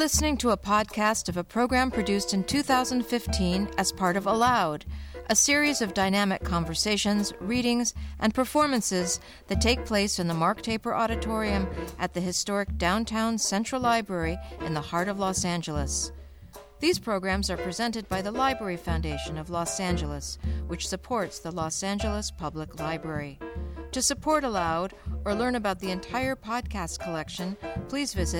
listening to a podcast of a program produced in 2015 as part of Aloud, a series of dynamic conversations, readings, and performances that take place in the Mark Taper Auditorium at the historic downtown Central Library in the heart of Los Angeles. These programs are presented by the Library Foundation of Los Angeles, which supports the Los Angeles Public Library. To support Aloud or learn about the entire podcast collection, please visit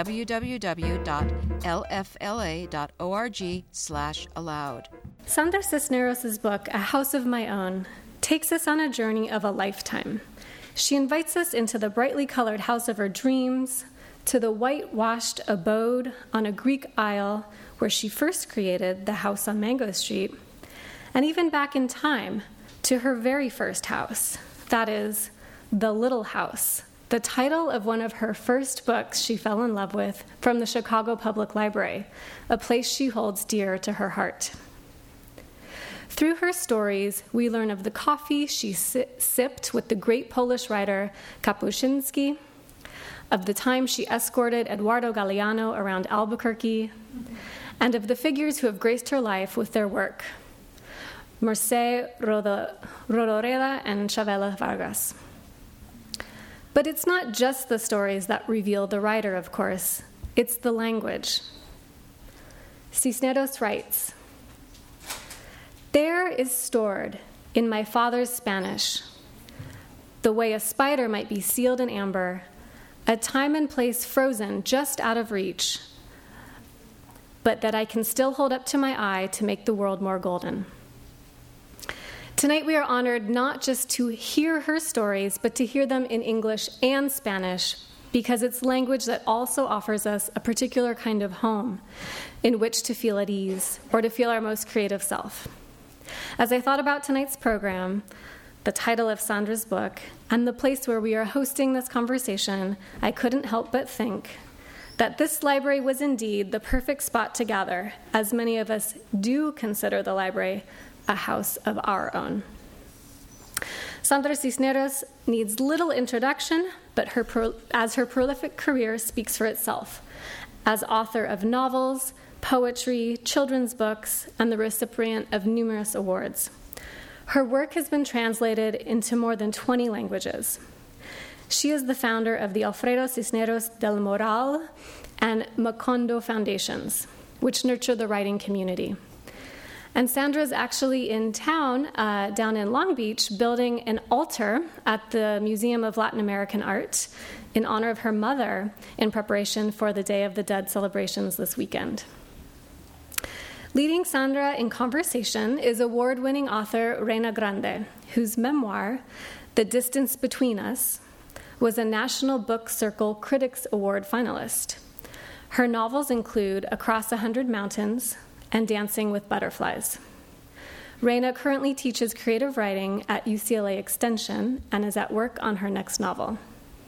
www.lfla.org/aloud. Sandra Cisneros' book, A House of My Own, takes us on a journey of a lifetime. She invites us into the brightly colored house of her dreams, to the whitewashed abode on a Greek isle where she first created the house on Mango Street, and even back in time to her very first house, that is, The Little House, the title of one of her first books she fell in love with from the Chicago Public Library, a place she holds dear to her heart. Through her stories, we learn of the coffee she sipped with the great Polish writer Kapuscinski, of the time she escorted Eduardo Galeano around Albuquerque, and of the figures who have graced her life with their work, Mercé Rodoreda and Chavela Vargas. But it's not just the stories that reveal the writer, of course. It's the language. Cisneros writes, "There is stored in my father's Spanish, the way a spider might be sealed in amber, a time and place frozen just out of reach, but that I can still hold up to my eye to make the world more golden." Tonight we are honored not just to hear her stories, but to hear them in English and Spanish, because it's language that also offers us a particular kind of home in which to feel at ease or to feel our most creative self. As I thought about tonight's program, the title of Sandra's book, and the place where we are hosting this conversation, I couldn't help but think that this library was indeed the perfect spot to gather, as many of us do consider the library a house of our own. Sandra Cisneros needs little introduction, but her prolific career speaks for itself, as author of novels, poetry, children's books, and the recipient of numerous awards. Her work has been translated into more than 20 languages. She is the founder of the Alfredo Cisneros del Moral and Macondo Foundations, which nurture the writing community. And Sandra's actually in town, down in Long Beach, building an altar at the Museum of Latin American Art in honor of her mother in preparation for the Day of the Dead celebrations this weekend. Leading Sandra in conversation is award-winning author Reina Grande, whose memoir, The Distance Between Us, was a National Book Circle Critics Award finalist. Her novels include Across 100 Mountains and Dancing with Butterflies. Reina currently teaches creative writing at UCLA Extension and is at work on her next novel.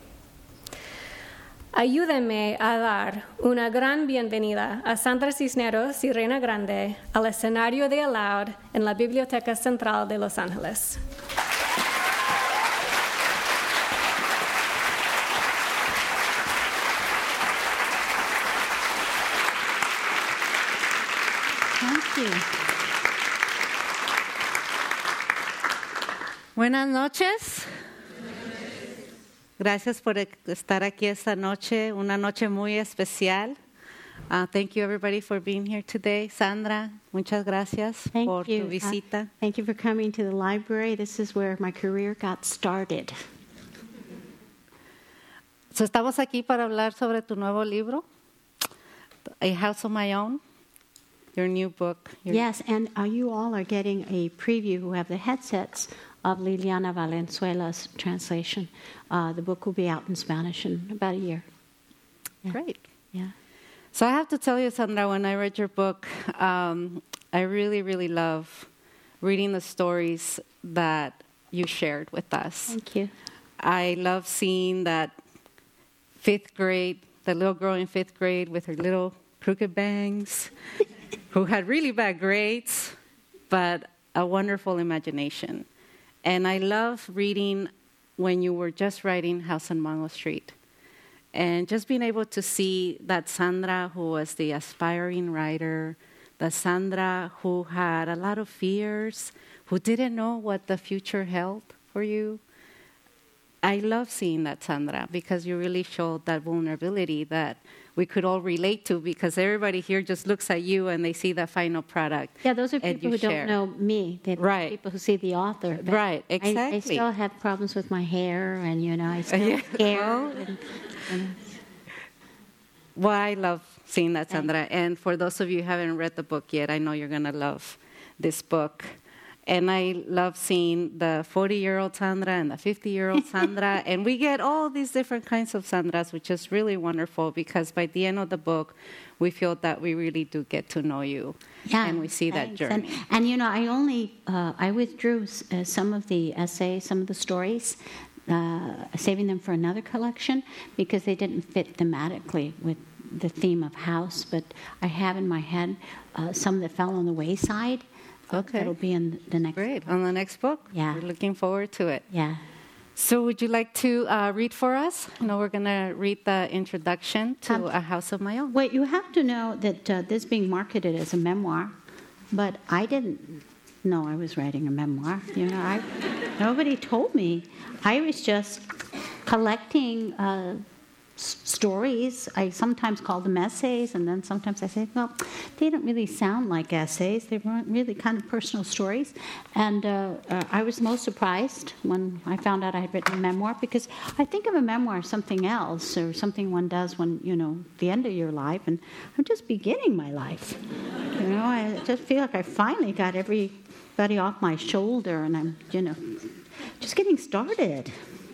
Ayúdenme a dar una gran bienvenida a Sandra Cisneros y Reina Grande al escenario de Aloud en la Biblioteca Central de Los Ángeles. Buenas noches. Gracias por estar aquí esta noche, una noche muy especial. Thank you everybody for being here today. Sandra, muchas gracias por tu visita. Thank you for coming to the library. This is where my career got started. So, estamos aquí para hablar sobre tu nuevo libro, A House of My Own. Your new book. Yes, and you all are getting a preview who have the headsets of Liliana Valenzuela's translation. The book will be out in Spanish in about a year. Yeah. Great. Yeah. So I have to tell you, Sandra, when I read your book, I really, really love reading the stories that you shared with us. Thank you. I love seeing that fifth grade, the little girl in fifth grade with her little crooked bangs, who had really bad grades, but a wonderful imagination. And I love reading when you were just writing House on Mango Street. And just being able to see that Sandra, who was the aspiring writer, the Sandra who had a lot of fears, who didn't know what the future held for you. I love seeing that, Sandra, because you really showed that vulnerability that we could all relate to, because everybody here just looks at you and they see the final product. Yeah, those are people who don't know me. They're right. People who see the author. But right, exactly. I still have problems with my hair, and, I still care. Well, I love seeing that, Sandra. And for those of you who haven't read the book yet, I know you're going to love this book. And I love seeing the 40-year-old Sandra and the 50-year-old Sandra. And we get all these different kinds of Sandras, which is really wonderful, because by the end of the book, we feel that we really do get to know you. Yeah, and we see that journey. And I withdrew some of the essays, some of the stories, saving them for another collection, because they didn't fit thematically with the theme of house. But I have in my head some that fell on the wayside. Okay. It'll be in the next book. On the next book? Yeah. We're looking forward to it. Yeah. So would you like to read for us? We're going to read the introduction to A House of My Own. Well, you have to know that this is being marketed as a memoir, but I didn't know I was writing a memoir. Nobody told me. I was just collecting stories. I sometimes call them essays, and then sometimes I say, well, they don't really sound like essays. They weren't really kind of personal stories. And I was most surprised when I found out I had written a memoir, because I think of a memoir as something else, or something one does when, the end of your life, and I'm just beginning my life. I just feel like I finally got everybody off my shoulder, and I'm, just getting started.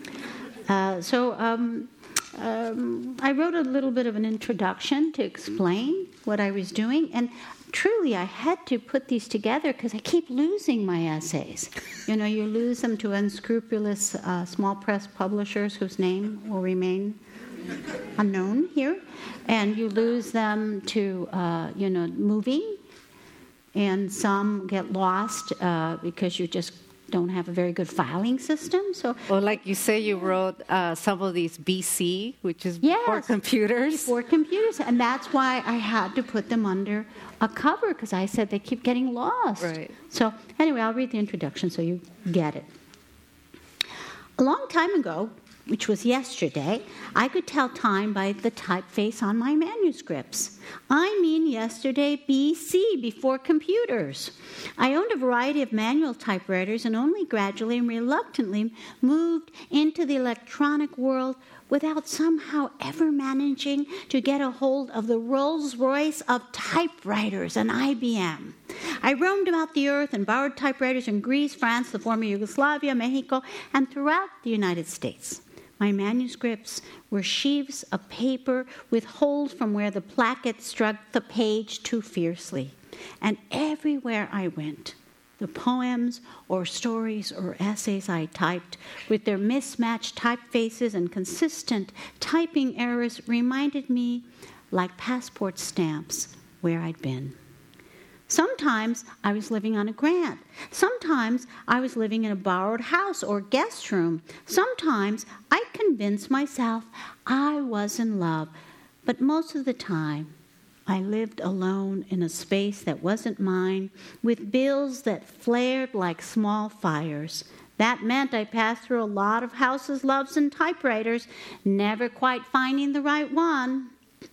I wrote a little bit of an introduction to explain what I was doing, and truly I had to put these together because I keep losing my essays. You lose them to unscrupulous small press publishers whose name will remain unknown here, and you lose them to, moving, and some get lost because you just don't have a very good filing system. Well, like you say, you wrote some of these BC, which is before computers. Before computers, and that's why I had to put them under a cover, because I said they keep getting lost. Right. So anyway, I'll read the introduction so you get it. A long time ago, which was yesterday, I could tell time by the typeface on my manuscripts. I mean yesterday BC, before computers. I owned a variety of manual typewriters and only gradually and reluctantly moved into the electronic world without somehow ever managing to get a hold of the Rolls-Royce of typewriters, an IBM. I roamed about the earth and borrowed typewriters in Greece, France, the former Yugoslavia, Mexico, and throughout the United States. My manuscripts were sheaves of paper with holes from where the placket struck the page too fiercely. And everywhere I went, the poems or stories or essays I typed, with their mismatched typefaces and consistent typing errors, reminded me, like passport stamps, where I'd been. Sometimes I was living on a grant. Sometimes I was living in a borrowed house or guest room. Sometimes I convinced myself I was in love. But most of the time, I lived alone in a space that wasn't mine, with bills that flared like small fires. That meant I passed through a lot of houses, loves, and typewriters, never quite finding the right one.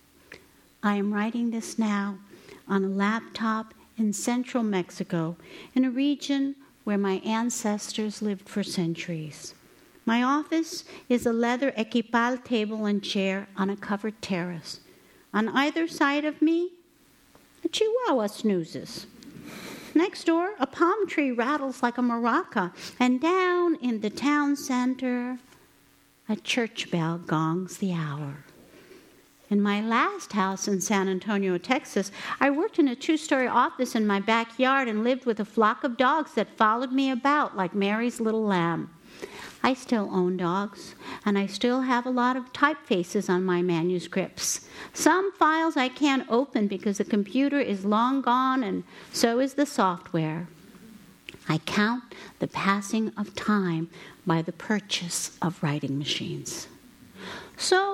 I am writing this now on a laptop in central Mexico, in a region where my ancestors lived for centuries. My office is a leather equipal table and chair on a covered terrace. On either side of me, a chihuahua snoozes. Next door, a palm tree rattles like a maraca, and down in the town center, a church bell gongs the hour. In my last house in San Antonio, Texas, I worked in a 2-story office in my backyard and lived with a flock of dogs that followed me about like Mary's little lamb. I still own dogs, and I still have a lot of typefaces on my manuscripts. Some files I can't open because the computer is long gone, and so is the software. I count the passing of time by the purchase of writing machines. So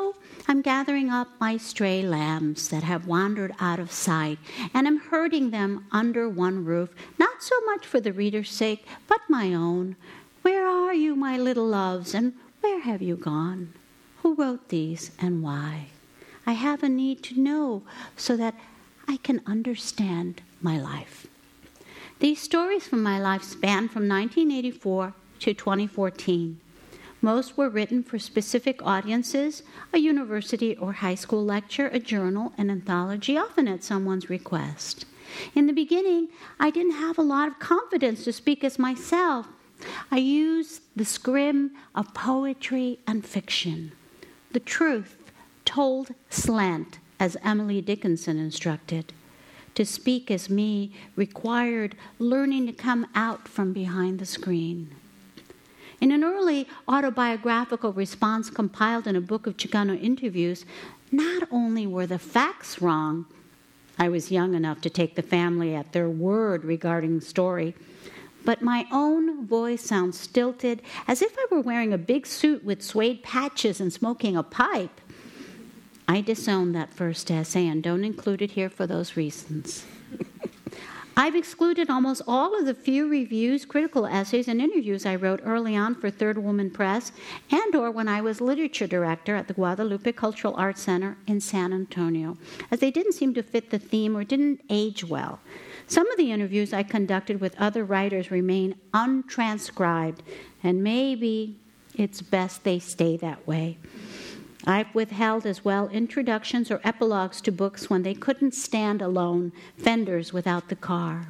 I'm gathering up my stray lambs that have wandered out of sight, and am herding them under one roof, not so much for the reader's sake, but my own. Where are you, my little loves, and where have you gone? Who wrote these, and why? I have a need to know so that I can understand my life. These stories from my life span from 1984 to 2014. Most were written for specific audiences, a university or high school lecture, a journal, an anthology, often at someone's request. In the beginning, I didn't have a lot of confidence to speak as myself. I used the scrim of poetry and fiction. The truth told slant, as Emily Dickinson instructed. To speak as me required learning to come out from behind the screen. In an early autobiographical response compiled in a book of Chicano interviews, not only were the facts wrong, I was young enough to take the family at their word regarding the story, but my own voice sounds stilted, as if I were wearing a big suit with suede patches and smoking a pipe. I disown that first essay and don't include it here for those reasons. I've excluded almost all of the few reviews, critical essays, and interviews I wrote early on for Third Woman Press and or when I was literature director at the Guadalupe Cultural Arts Center in San Antonio, as they didn't seem to fit the theme or didn't age well. Some of the interviews I conducted with other writers remain untranscribed, and maybe it's best they stay that way. I've withheld as well introductions or epilogues to books when they couldn't stand alone, fenders without the car.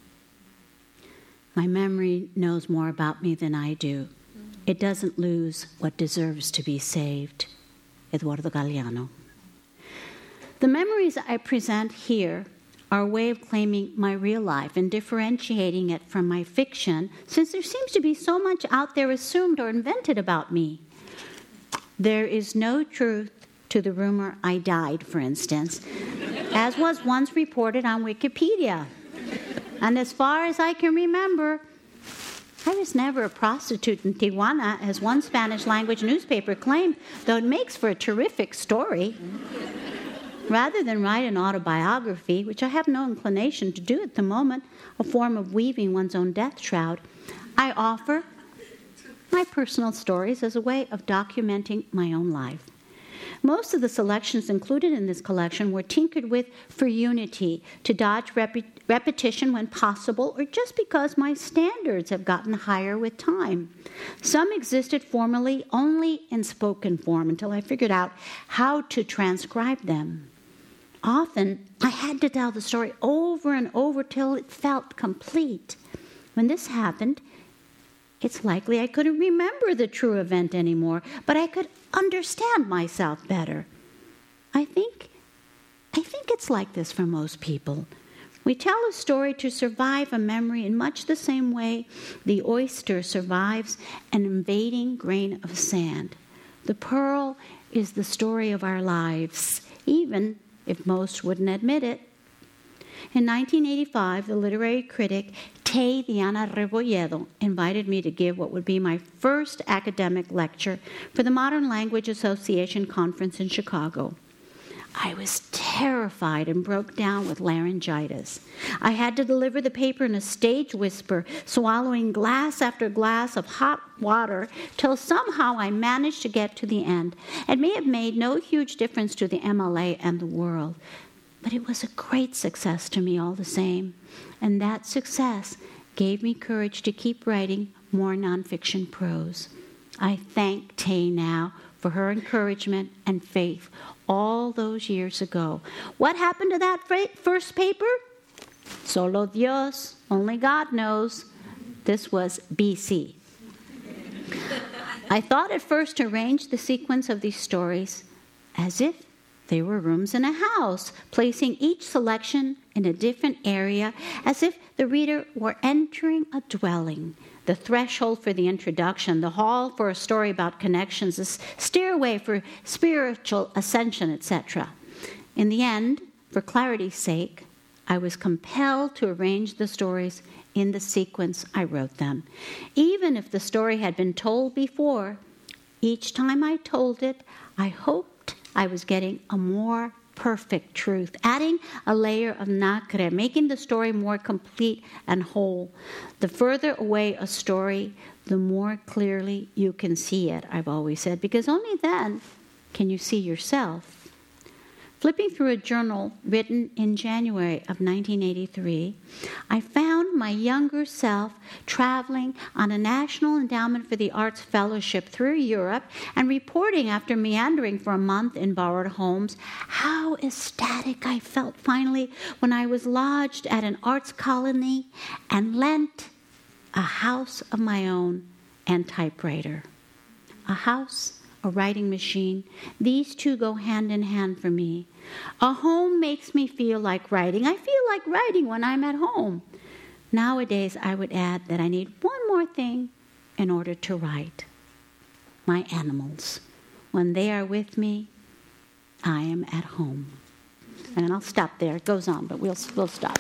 My memory knows more about me than I do. It doesn't lose what deserves to be saved. Eduardo Galeano. The memories I present here are a way of claiming my real life and differentiating it from my fiction, since there seems to be so much out there assumed or invented about me. There is no truth to the rumor I died, for instance, as was once reported on Wikipedia. And as far as I can remember, I was never a prostitute in Tijuana, as one Spanish-language newspaper claimed, though it makes for a terrific story. Rather than write an autobiography, which I have no inclination to do at the moment, a form of weaving one's own death shroud, I offer my personal stories as a way of documenting my own life. Most of the selections included in this collection were tinkered with for unity, to dodge repetition when possible, or just because my standards have gotten higher with time. Some existed formally only in spoken form until I figured out how to transcribe them. Often, I had to tell the story over and over till it felt complete. When this happened, it's likely I couldn't remember the true event anymore, but I could understand myself better. I think it's like this for most people. We tell a story to survive a memory in much the same way the oyster survives an invading grain of sand. The pearl is the story of our lives, even if most wouldn't admit it. In 1985, the literary critic Tay Diana Rebolledo invited me to give what would be my first academic lecture for the Modern Language Association conference in Chicago. I was terrified and broke down with laryngitis. I had to deliver the paper in a stage whisper, swallowing glass after glass of hot water, till somehow I managed to get to the end. It may have made no huge difference to the MLA and the world, but it was a great success to me all the same. And that success gave me courage to keep writing more nonfiction prose. I thank Tay now for her encouragement and faith all those years ago. What happened to that first paper? Solo Dios, only God knows. This was BC. I thought at first to arrange the sequence of these stories as if they were rooms in a house, placing each selection in a different area as if the reader were entering a dwelling. The threshold for the introduction, the hall for a story about connections, the stairway for spiritual ascension, etc. In the end, for clarity's sake, I was compelled to arrange the stories in the sequence I wrote them. Even if the story had been told before, each time I told it, I hoped I was getting a more perfect truth, adding a layer of nacre, making the story more complete and whole. The further away a story, the more clearly you can see it, I've always said, because only then can you see yourself. Flipping through a journal written in January of 1983, I found my younger self traveling on a National Endowment for the Arts fellowship through Europe and reporting after meandering for a month in borrowed homes how ecstatic I felt finally when I was lodged at an arts colony and lent a house of my own and typewriter. A house, a writing machine, these two go hand in hand for me. A home makes me feel like writing. I feel like writing when I'm at home. Nowadays, I would add that I need one more thing in order to write. My animals. When they are with me, I am at home. And I'll stop there. It goes on, but we'll stop.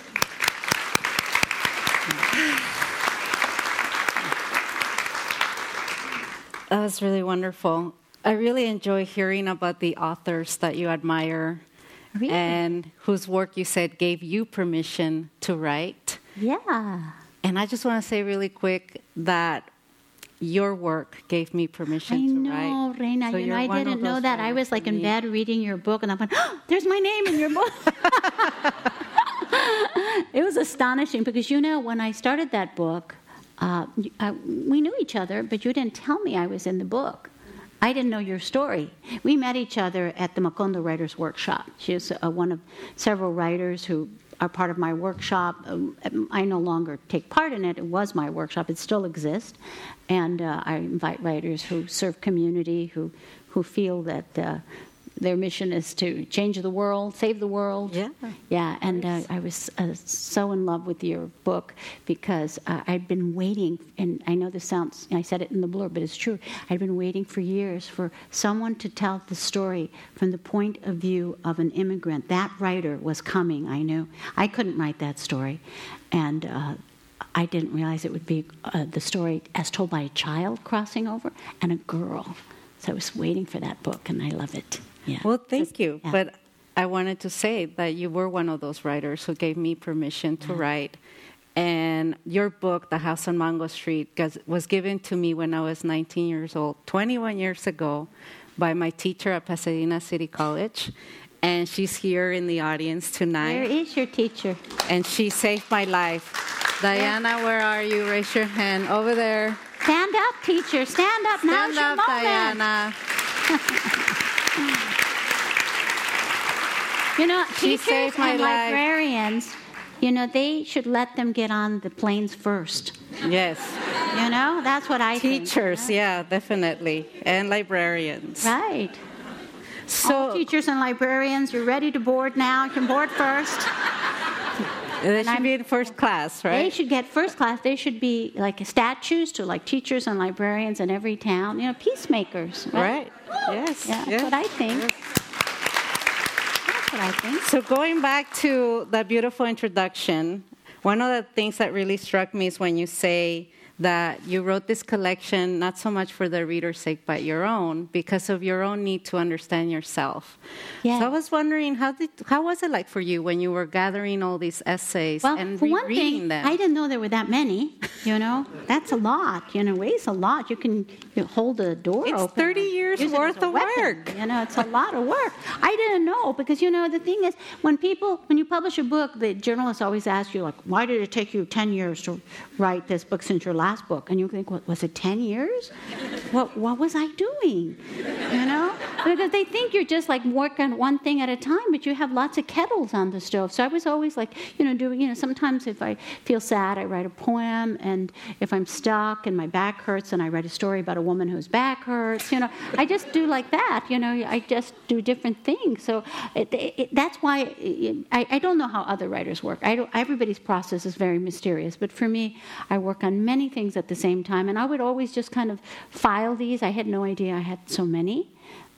That was really wonderful. I really enjoy hearing about the authors that you admire. Really? And whose work you said gave you permission to write. Yeah. And I just want to say really quick that your work gave me permission to write. I know, Reina. So I didn't know that. I was like in bed reading your book, and I went, oh, there's my name in your book. It was astonishing because, when I started that book, we knew each other, but you didn't tell me I was in the book. I didn't know your story. We met each other at the Macondo Writers Workshop. She is one of several writers who are part of my workshop. I no longer take part in it. It was my workshop. It still exists. And I invite writers who serve community, who feel that their mission is to change the world, save the world. Yeah. Yeah, and I was so in love with your book because I'd been waiting, and I know this sounds, I said it in the blurb, but it's true. I'd been waiting for years for someone to tell the story from the point of view of an immigrant. That writer was coming, I knew. I couldn't write that story, and I didn't realize it would be the story as told by a child crossing over and a girl. So I was waiting for that book, and I love it. Yeah. Well, thank you. Yeah. But I wanted to say that you were one of those writers who gave me permission to write. And your book, The House on Mango Street, was given to me when I was 19 years old, 21 years ago, by my teacher at Pasadena City College. And she's here in the audience tonight. Where is your teacher? And she saved my life. Diana, where are you? Raise your hand. Over there. Stand up, teacher. Stand up. Now's your moment. Diana. She Teachers saved my and life. librarians, they should let them get on the planes first. Yes. That's what I think. Teachers, yeah, definitely. And librarians. Right. So All teachers and librarians, you're ready to board now. You can board first. they should be in first class, right? They should get first class. They should be like statues to like teachers and librarians in every town. Peacemakers. Right. Yes. Yeah, yes. that's what I think. That's what I think. So going back to that beautiful introduction, one of the things that really struck me is when you say that you wrote this collection not so much for the reader's sake, but your own, because of your own need to understand yourself. Yeah. So I was wondering, how was it like for you when you were gathering all these essays and for one rereading thing, them? I didn't know there were that many. That's a lot. Weighs a lot. You can hold a door It's open. 30 years use it worth as a of weapon. work. It's a lot of work. I didn't know because the thing is, when you publish a book, the journalists always ask you like, why did it take you 10 years to write this book since your last book? And you think, what was it, 10 years? What was I doing? Because they think you're just like working on one thing at a time, but you have lots of kettles on the stove. So I was always like, doing, sometimes if I feel sad, I write a poem, and if I'm stuck and my back hurts, and I write a story about a woman whose back hurts, I just do like that, I just do different things. So that's why I don't know how other writers work. Everybody's process is very mysterious, but for me, I work on many things at the same time, and I would always just kind of file these. I had no idea I had so many.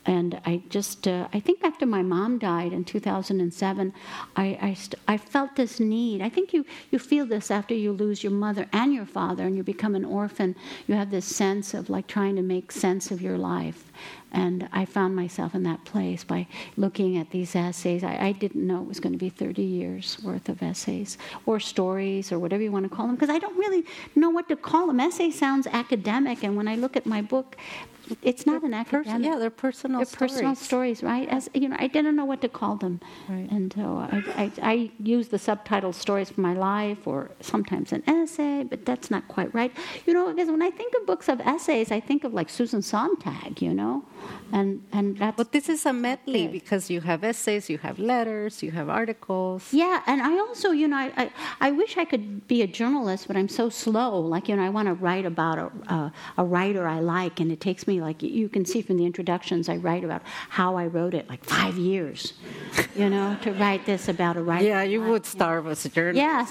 And I think after my mom died in 2007, I felt this need. I think you feel this after you lose your mother and your father and you become an orphan. You have this sense of like trying to make sense of your life. And I found myself in that place by looking at these essays. I didn't know it was going to be 30 years worth of essays or stories or whatever you want to call them, because I don't really know what to call them. Essay sounds academic, and when I look at my book, it's not an academic. They're personal stories. Personal stories, right? As you know, I didn't know what to call them, right. And so I use the subtitle "Stories from My Life" or sometimes an essay, but that's not quite right. You know, because when I think of books of essays, I think of like Susan Sontag, you know, and that's. But this is a medley because you have essays, you have letters, you have articles. Yeah, and I also, you know, I wish I could be a journalist, but I'm so slow. Like, you know, I want to write about a writer I like, and it takes me, like you can see from the introductions, I write about how I wrote it, like 5 years, you know, to write this about a writer. Yeah, you would starve as a journalist. Yes,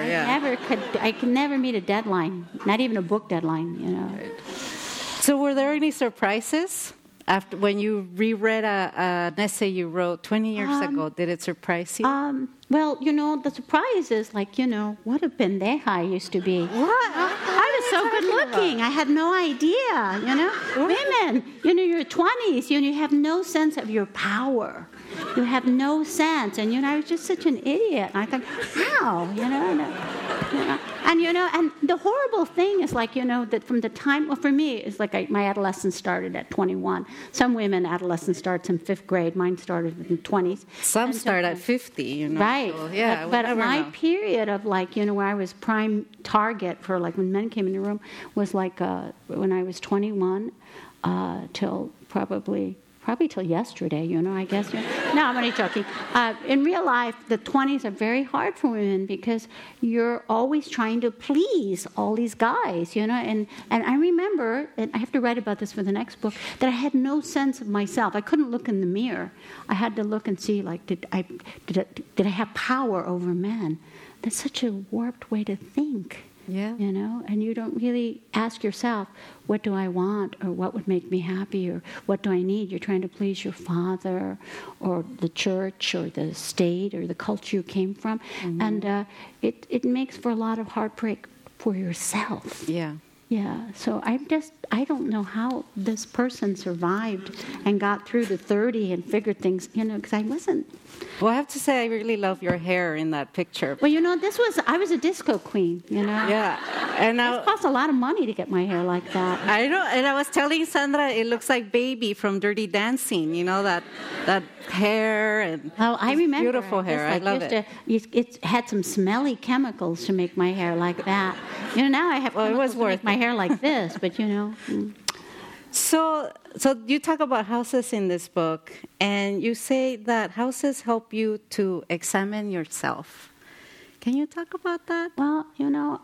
I could never meet a deadline, not even a book deadline, you know. So were there any surprises after when you reread an essay you wrote 20 years ago? Did it surprise you? Well, you know, the surprise is like, you know, what a pendeja I used to be. What? I was so good looking. I had no idea, you know. Women, you know, your 20s, you know, you have no sense of your power. You have no sense. And, you know, I was just such an idiot. And I thought, how? You know, and, you know, and the horrible thing is like, you know, that from the time, well, for me, it's like my adolescence started at 21. Some women, adolescence starts in 5th grade. Mine started in the 20s. Some start at 50, you know. Right. So, yeah, but my period of like, you know, where I was prime target for like when men came in the room was like when I was 21 till probably till yesterday, you know, I guess. You know. No, I'm only joking. In real life, the 20s are very hard for women because you're always trying to please all these guys, you know. And I remember, and I have to write about this for the next book, that I had no sense of myself. I couldn't look in the mirror. I had to look and see, like, did I have power over men? That's such a warped way to think. Yeah. You know, and you don't really ask yourself, what do I want, or what would make me happy, or what do I need? You're trying to please your father, or the church, or the state, or the culture you came from. Mm-hmm. And it makes for a lot of heartbreak for yourself. Yeah. Yeah, so I don't know how this person survived and got through to 30 and figured things, you know, because I wasn't. Well, I have to say I really love your hair in that picture. Well, you know, I was a disco queen, you know. Yeah. And it cost a lot of money to get my hair like that. I know, and I was telling Sandra, it looks like Baby from Dirty Dancing, you know, that hair and I remember beautiful hair. I love it. It had some smelly chemicals to make my hair like that. You know, now I have chemicals to make my hair like this, but you know. So you talk about houses in this book, and you say that houses help you to examine yourself. Can you talk about that? Well, you know,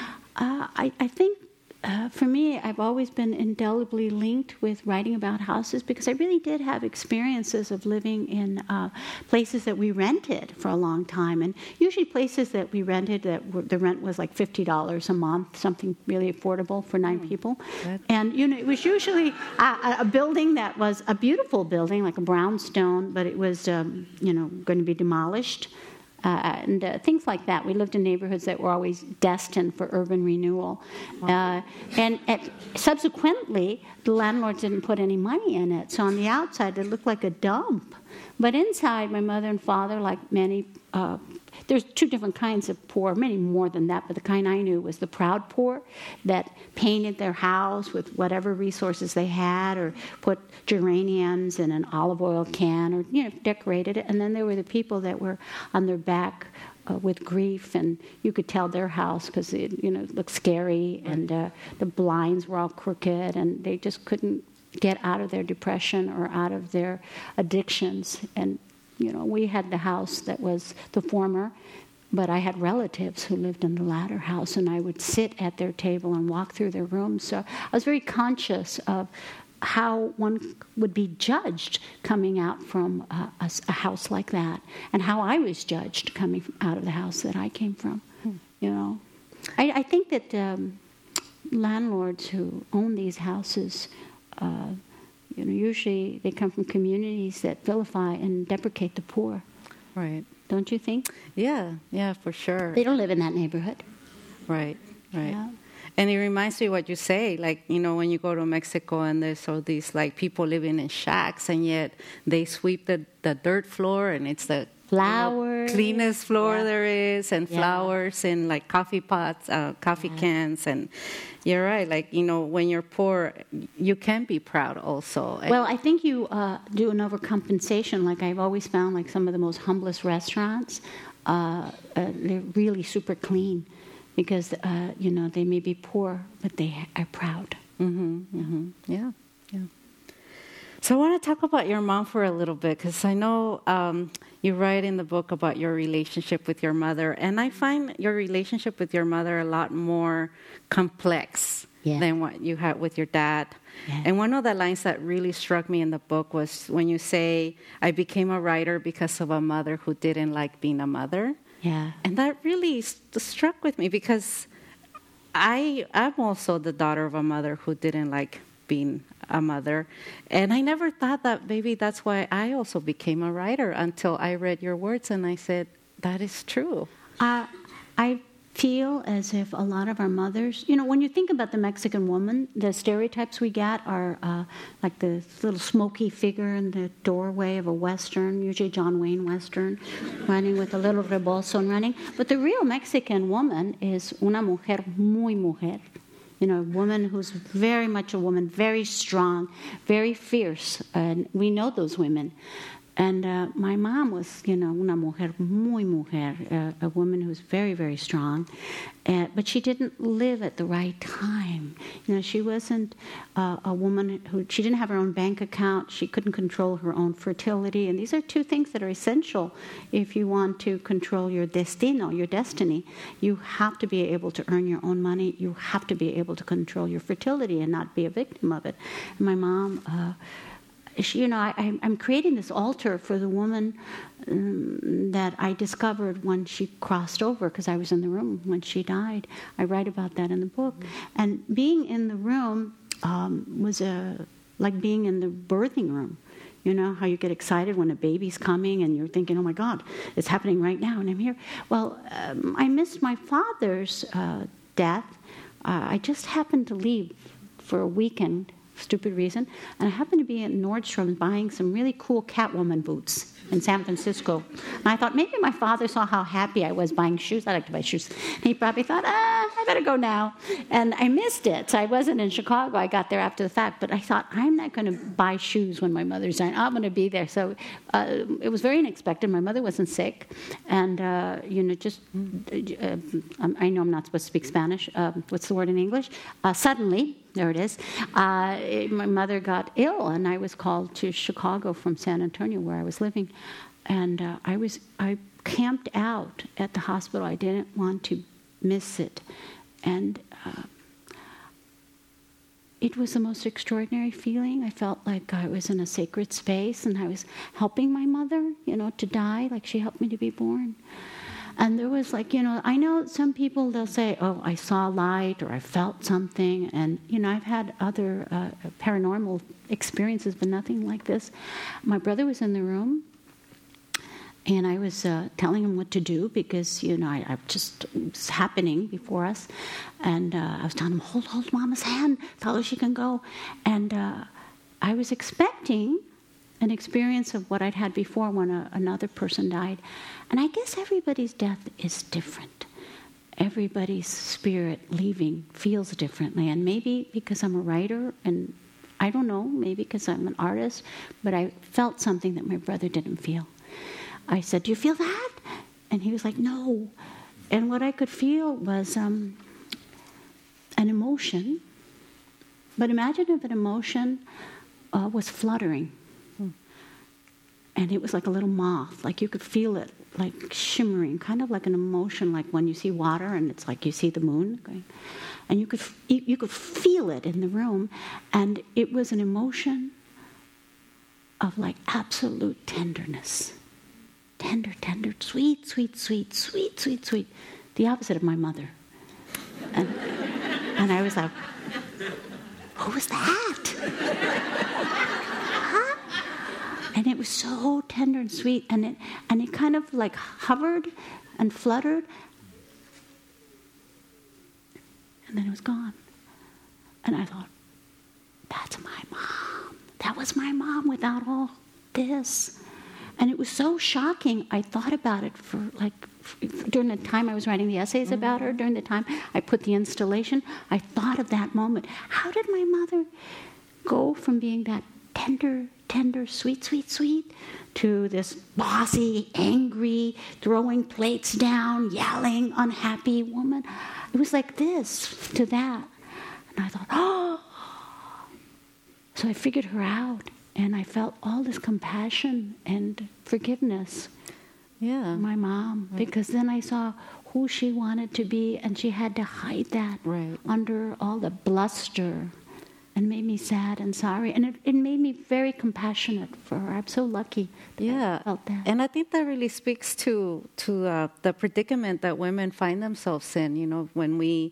I think for me, I've always been indelibly linked with writing about houses because I really did have experiences of living in places that we rented for a long time, and usually places that we rented the rent was like $50 a month, something really affordable for 9 people. And you know, it was usually a building that was a beautiful building, like a brownstone, but it was you know, going to be demolished. And things like that. We lived in neighborhoods that were always destined for urban renewal. And subsequently, the landlords didn't put any money in it. So on the outside, it looked like a dump. But inside, my mother and father, like many, there's 2 different kinds of poor, many more than that, but the kind I knew was the proud poor that painted their house with whatever resources they had, or put geraniums in an olive oil can, or, you know, decorated it. And then there were the people that were on their back with grief, and you could tell their house because it, you know, looked scary, and the blinds were all crooked, and they just couldn't get out of their depression or out of their addictions. And you know, we had the house that was the former, but I had relatives who lived in the latter house, and I would sit at their table and walk through their rooms. So I was very conscious of how one would be judged coming out from a house like that, and how I was judged coming out of the house that I came from. You know, I think that landlords who own these houses, usually they come from communities that vilify and deprecate the poor. Right. Don't you think? Yeah, for sure. They don't live in that neighborhood. Right. Yeah. And it reminds me what you say, like, when you go to Mexico and there's all these, like, people living in shacks, and yet they sweep the dirt floor, and it's the flowers, cleanest floor there is, and Yeah. flowers in, like, coffee pots, coffee cans. And you're right, like, when you're poor, you can be proud also. Well, I think you do an overcompensation. Like I've always found, like some of the most humblest restaurants, they're really super clean. Because, they may be poor, but they are proud. Yeah. So I want to talk about your mom for a little bit, because I know you write in the book about your relationship with your mother, and I find your relationship with your mother a lot more complex than what you had with your dad. Yeah. And one of the lines that really struck me in the book was when you say, "I became a writer because of a mother who didn't like being a mother." Yeah. And that really struck with me, because I'm also the daughter of a mother who didn't like being a mother. And I never thought that maybe that's why I also became a writer until I read your words and I said, that is true. I feel as if a lot of our mothers, when you think about the Mexican woman, the stereotypes we get are like the little smoky figure in the doorway of a Western, usually John Wayne Western, running with a little rebozo and running. But the real Mexican woman is una mujer muy mujer. A woman who's very much a woman, very strong, very fierce. And we know those women. And my mom was, una mujer muy mujer, a woman who was very, very strong. But she didn't live at the right time. She wasn't a woman she didn't have her own bank account. She couldn't control her own fertility. And these are two things that are essential if you want to control your destino, your destiny. You have to be able to earn your own money. You have to be able to control your fertility and not be a victim of it. And my mom... I'm creating this altar for the woman that I discovered when she crossed over, because I was in the room when she died. I write about that in the book. And being in the room was like being in the birthing room. You know how you get excited when a baby's coming and you're thinking, oh my God, it's happening right now and I'm here. Well, I missed my father's death. I just happened to leave for a weekend, stupid reason, and I happened to be at Nordstrom buying some really cool Catwoman boots in San Francisco. And I thought maybe my father saw how happy I was buying shoes. I like to buy shoes. And he probably thought, I better go now. And I missed it. So I wasn't in Chicago. I got there after the fact. But I thought, I'm not going to buy shoes when my mother's dying. I'm going to be there. So it was very unexpected. My mother wasn't sick. And, I know I'm not supposed to speak Spanish. What's the word in English? Suddenly, there it is. My mother got ill, and I was called to Chicago from San Antonio, where I was living. And I camped out at the hospital. I didn't want to miss it. And it was the most extraordinary feeling. I felt like I was in a sacred space, and I was helping my mother, to die, like she helped me to be born. And there was I know some people, they'll say, oh, I saw light or I felt something. And, I've had other paranormal experiences, but nothing like this. My brother was in the room, and I was telling him what to do because, I just, it was happening before us. And I was telling him, hold Mama's hand, tell her she can go. And I was expecting an experience of what I'd had before when another person died. And I guess everybody's death is different. Everybody's spirit leaving feels differently. And maybe because I'm a writer, and I don't know, maybe because I'm an artist, but I felt something that my brother didn't feel. I said, do you feel that? And he was like, no. And what I could feel was an emotion. But imagine if an emotion was fluttering. And it was like a little moth, like you could feel it, like shimmering, kind of like an emotion, like when you see water and it's like you see the moon going. And you could feel it in the room, and it was an emotion of like absolute tenderness. Tender, sweet. The opposite of my mother. And I was like, who's that? Huh? And it was so tender and sweet, and it kind of like hovered and fluttered, and then it was gone. And I thought, that's my mom. That was my mom without all this. And it was so shocking. I thought about it for during the time I was writing the essays about her, during the time I put the installation, I thought of that moment. How did my mother go from being that tender, sweet, to this bossy, angry, throwing plates down, yelling, unhappy woman? It was like this to that. And I thought, oh. So I figured her out, and I felt all this compassion and forgiveness. Yeah. My mom, right. Because then I saw who she wanted to be, and she had to hide that right. under all the bluster, and made me sad and sorry, and it made me very compassionate for her. I'm so lucky that I felt that. And I think that really speaks to the predicament that women find themselves in. You know, when we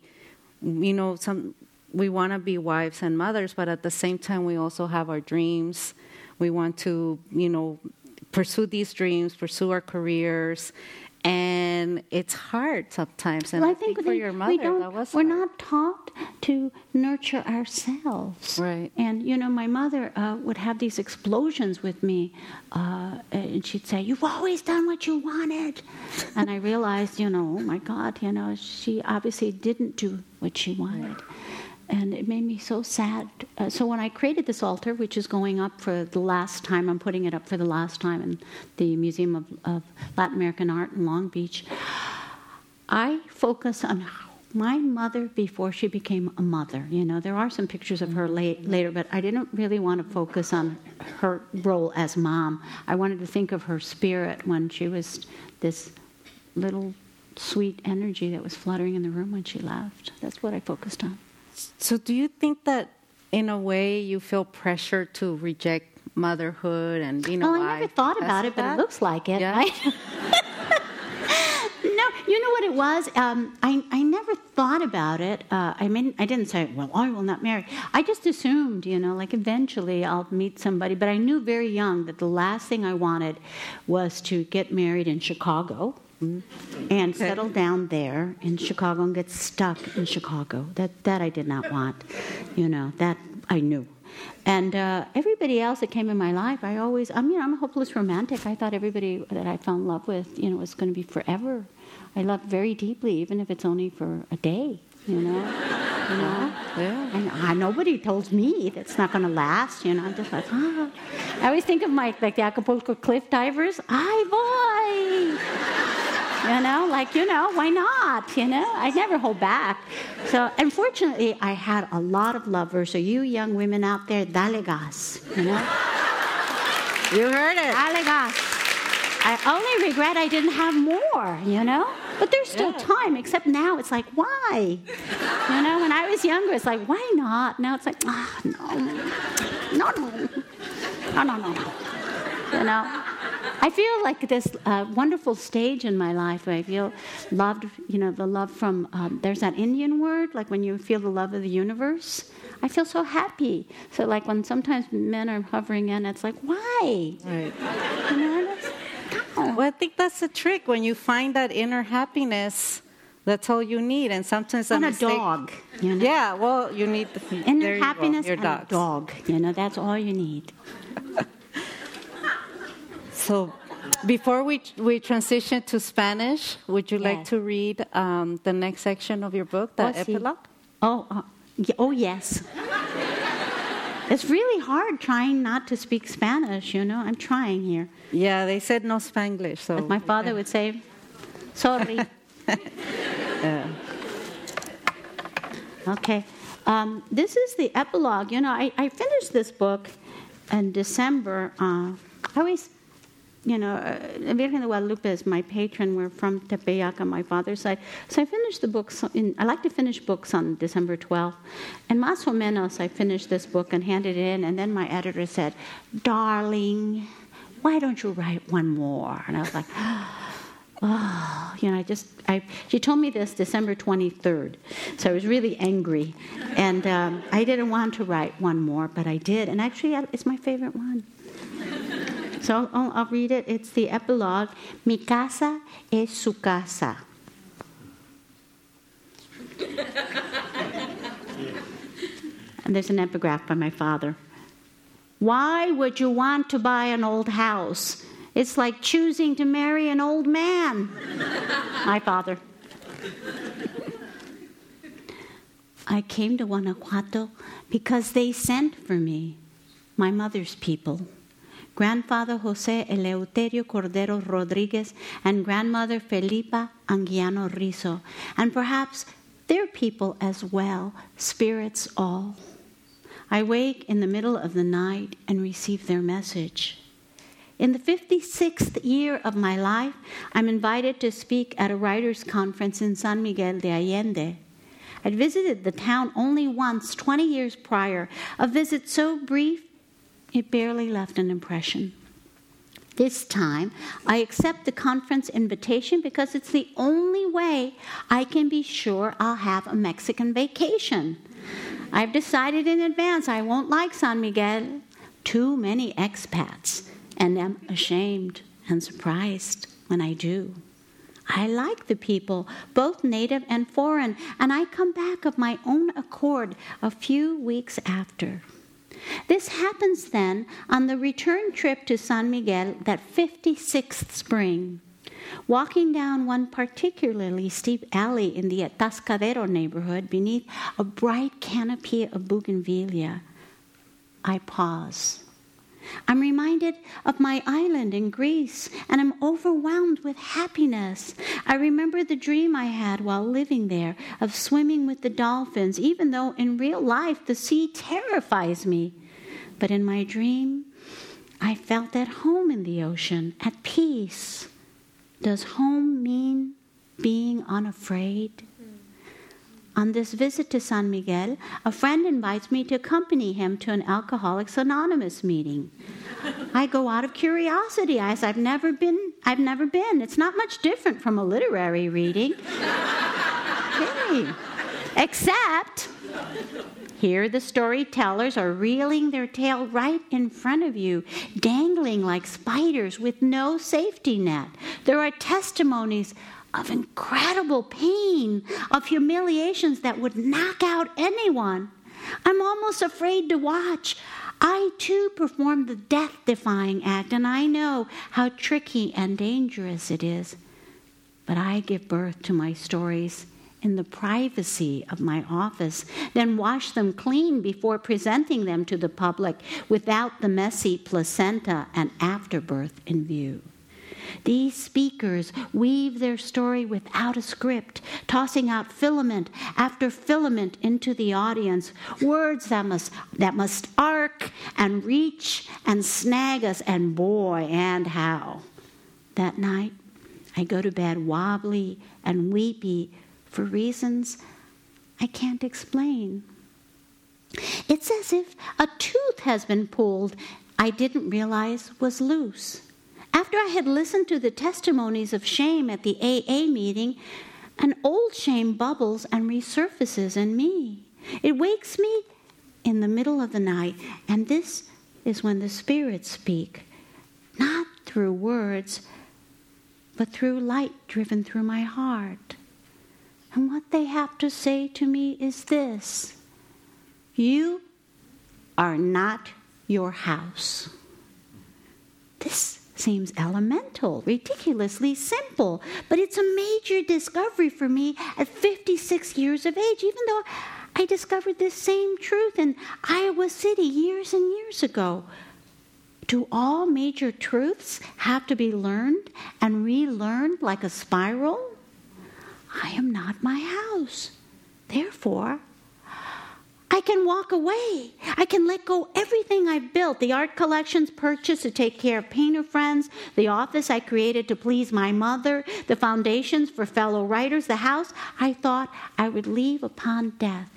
want to be wives and mothers, but at the same time we also have our dreams. We want to, pursue these dreams, pursue our careers, and it's hard sometimes. And well, I think for your mother, that was we're hard. not taught to nurture ourselves. Right. And, my mother would have these explosions with me, and she'd say, "You've always done what you wanted." And I realized, oh my God, she obviously didn't do what she wanted. And it made me so sad. So when I created this altar, which is going up for the last time, I'm putting it up for the last time in the Museum of Latin American Art in Long Beach, I focus on my mother before she became a mother. There are some pictures of her later, but I didn't really want to focus on her role as mom. I wanted to think of her spirit when she was this little sweet energy that was fluttering in the room when she left. That's what I focused on. So do you think that, in a way, you feel pressure to reject motherhood and being a wife? Well, I never thought about it, but it looks like it. Yeah. Right? No, you know what it was? I never thought about it. I didn't say, well, I will not marry. I just assumed, eventually I'll meet somebody. But I knew very young that the last thing I wanted was to get married in Chicago. And settle down there in Chicago and get stuck in Chicago. That I did not want, that I knew. And everybody else that came in my life, I'm a hopeless romantic. I thought everybody that I fell in love with, was going to be forever. I love very deeply, even if it's only for a day, Yeah. And nobody told me that's not going to last, I'm just like, I always think of the Acapulco cliff divers. Ay, boy! Why not? I never hold back. So, unfortunately, I had a lot of lovers. So, you young women out there, dale gas, You heard it. Dale gas. I only regret I didn't have more, But there's still time, except now it's like, why? When I was younger, it's like, why not? Now it's like, no. I feel like this wonderful stage in my life. I feel loved, the love from, there's that Indian word, like when you feel the love of the universe. I feel so happy. So like when sometimes men are hovering in, it's like, why? Right. No. Well, I think that's the trick. When you find that inner happiness, that's all you need. And sometimes and a dog. Yeah, well, you need inner happiness your and dogs. A dog. That's all you need. So, before we transition to Spanish, would you like to read the next section of your book, the epilogue? Oh, yes. It's really hard trying not to speak Spanish, I'm trying here. Yeah, they said no Spanglish. So as my father would say, sorry. Okay. This is the epilogue. I finished this book in December. I always... Virgen de Guadalupe is my patron. We're from Tepeyac on my father's side. So I finished the books. I like to finish books on December 12th. And más o menos, I finished this book and handed it in. And then my editor said, "Darling, why don't you write one more?" And I was like, Oh, she told me this December 23rd, so I was really angry. And I didn't want to write one more, but I did. And actually, it's my favorite one. So I'll read it. It's the epilogue, Mi casa es su casa. And there's an epigraph by my father. Why would you want to buy an old house? It's like choosing to marry an old man. My father. I came to Guanajuato because they sent for me, my mother's people. Grandfather Jose Eleuterio Cordero Rodriguez and grandmother Felipa Anguiano Rizo, and perhaps their people as well, spirits all. I wake in the middle of the night and receive their message. In the 56th year of my life, I'm invited to speak at a writers' conference in San Miguel de Allende. I'd visited the town only once, 20 years prior, a visit so brief it barely left an impression. This time, I accept the conference invitation because it's the only way I can be sure I'll have a Mexican vacation. I've decided in advance I won't like San Miguel. Too many expats. And am ashamed and surprised when I do. I like the people, both native and foreign, and I come back of my own accord a few weeks after. This happens then on the return trip to San Miguel that 56th spring. Walking down one particularly steep alley in the Atascadero neighborhood beneath a bright canopy of bougainvillea, I pause. I'm reminded of my island in Greece, and I'm overwhelmed with happiness. I remember the dream I had while living there of swimming with the dolphins, even though in real life the sea terrifies me. But in my dream, I felt at home in the ocean, at peace. Does home mean being unafraid? On this visit to San Miguel, a friend invites me to accompany him to an Alcoholics Anonymous meeting. I go out of curiosity, as I've never been. It's not much different from a literary reading. Hey. Except, here the storytellers are reeling their tale right in front of you, dangling like spiders with no safety net. There are testimonies of incredible pain, of humiliations that would knock out anyone. I'm almost afraid to watch. I, too, perform the death-defying act, and I know how tricky and dangerous it is. But I give birth to my stories in the privacy of my office, then wash them clean before presenting them to the public without the messy placenta and afterbirth in view. These speakers weave their story without a script, tossing out filament after filament into the audience, words that must arc and reach and snag us, and boy, and how. That night, I go to bed wobbly and weepy for reasons I can't explain. It's as if a tooth has been pulled I didn't realize was loose. After I had listened to the testimonies of shame at the AA meeting, an old shame bubbles and resurfaces in me. It wakes me in the middle of the night, and this is when the spirits speak, not through words, but through light driven through my heart. And what they have to say to me is this: you are not your house. This seems elemental, ridiculously simple, but it's a major discovery for me at 56 years of age, even though I discovered this same truth in Iowa City years and years ago. Do all major truths have to be learned and relearned like a spiral? I am not my house. Therefore, I can walk away. I can let go everything I've built, the art collections purchased to take care of painter friends, the office I created to please my mother, the foundations for fellow writers, the house I thought I would leave upon death.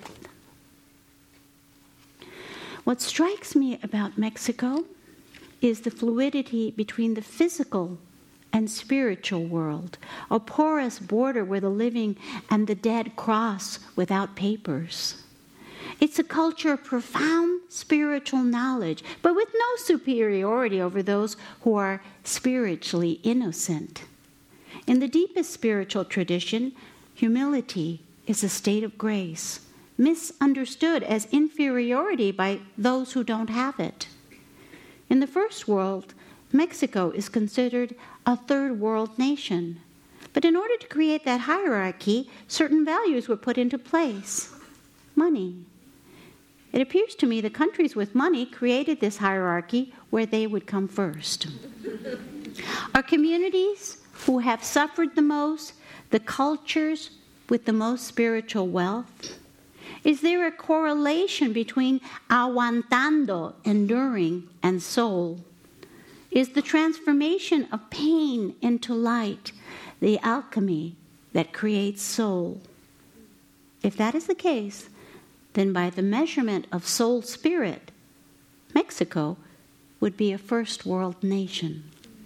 What strikes me about Mexico is the fluidity between the physical and spiritual world, a porous border where the living and the dead cross without papers. It's a culture of profound spiritual knowledge, but with no superiority over those who are spiritually innocent. In the deepest spiritual tradition, humility is a state of grace, misunderstood as inferiority by those who don't have it. In the first world, Mexico is considered a third world nation. But in order to create that hierarchy, certain values were put into place. Money. It appears to me the countries with money created this hierarchy where they would come first. Our communities who have suffered the most, the cultures with the most spiritual wealth? Is there a correlation between aguantando, enduring, and soul? Is the transformation of pain into light the alchemy that creates soul? If that is the case, then by the measurement of soul spirit, Mexico would be a first world nation.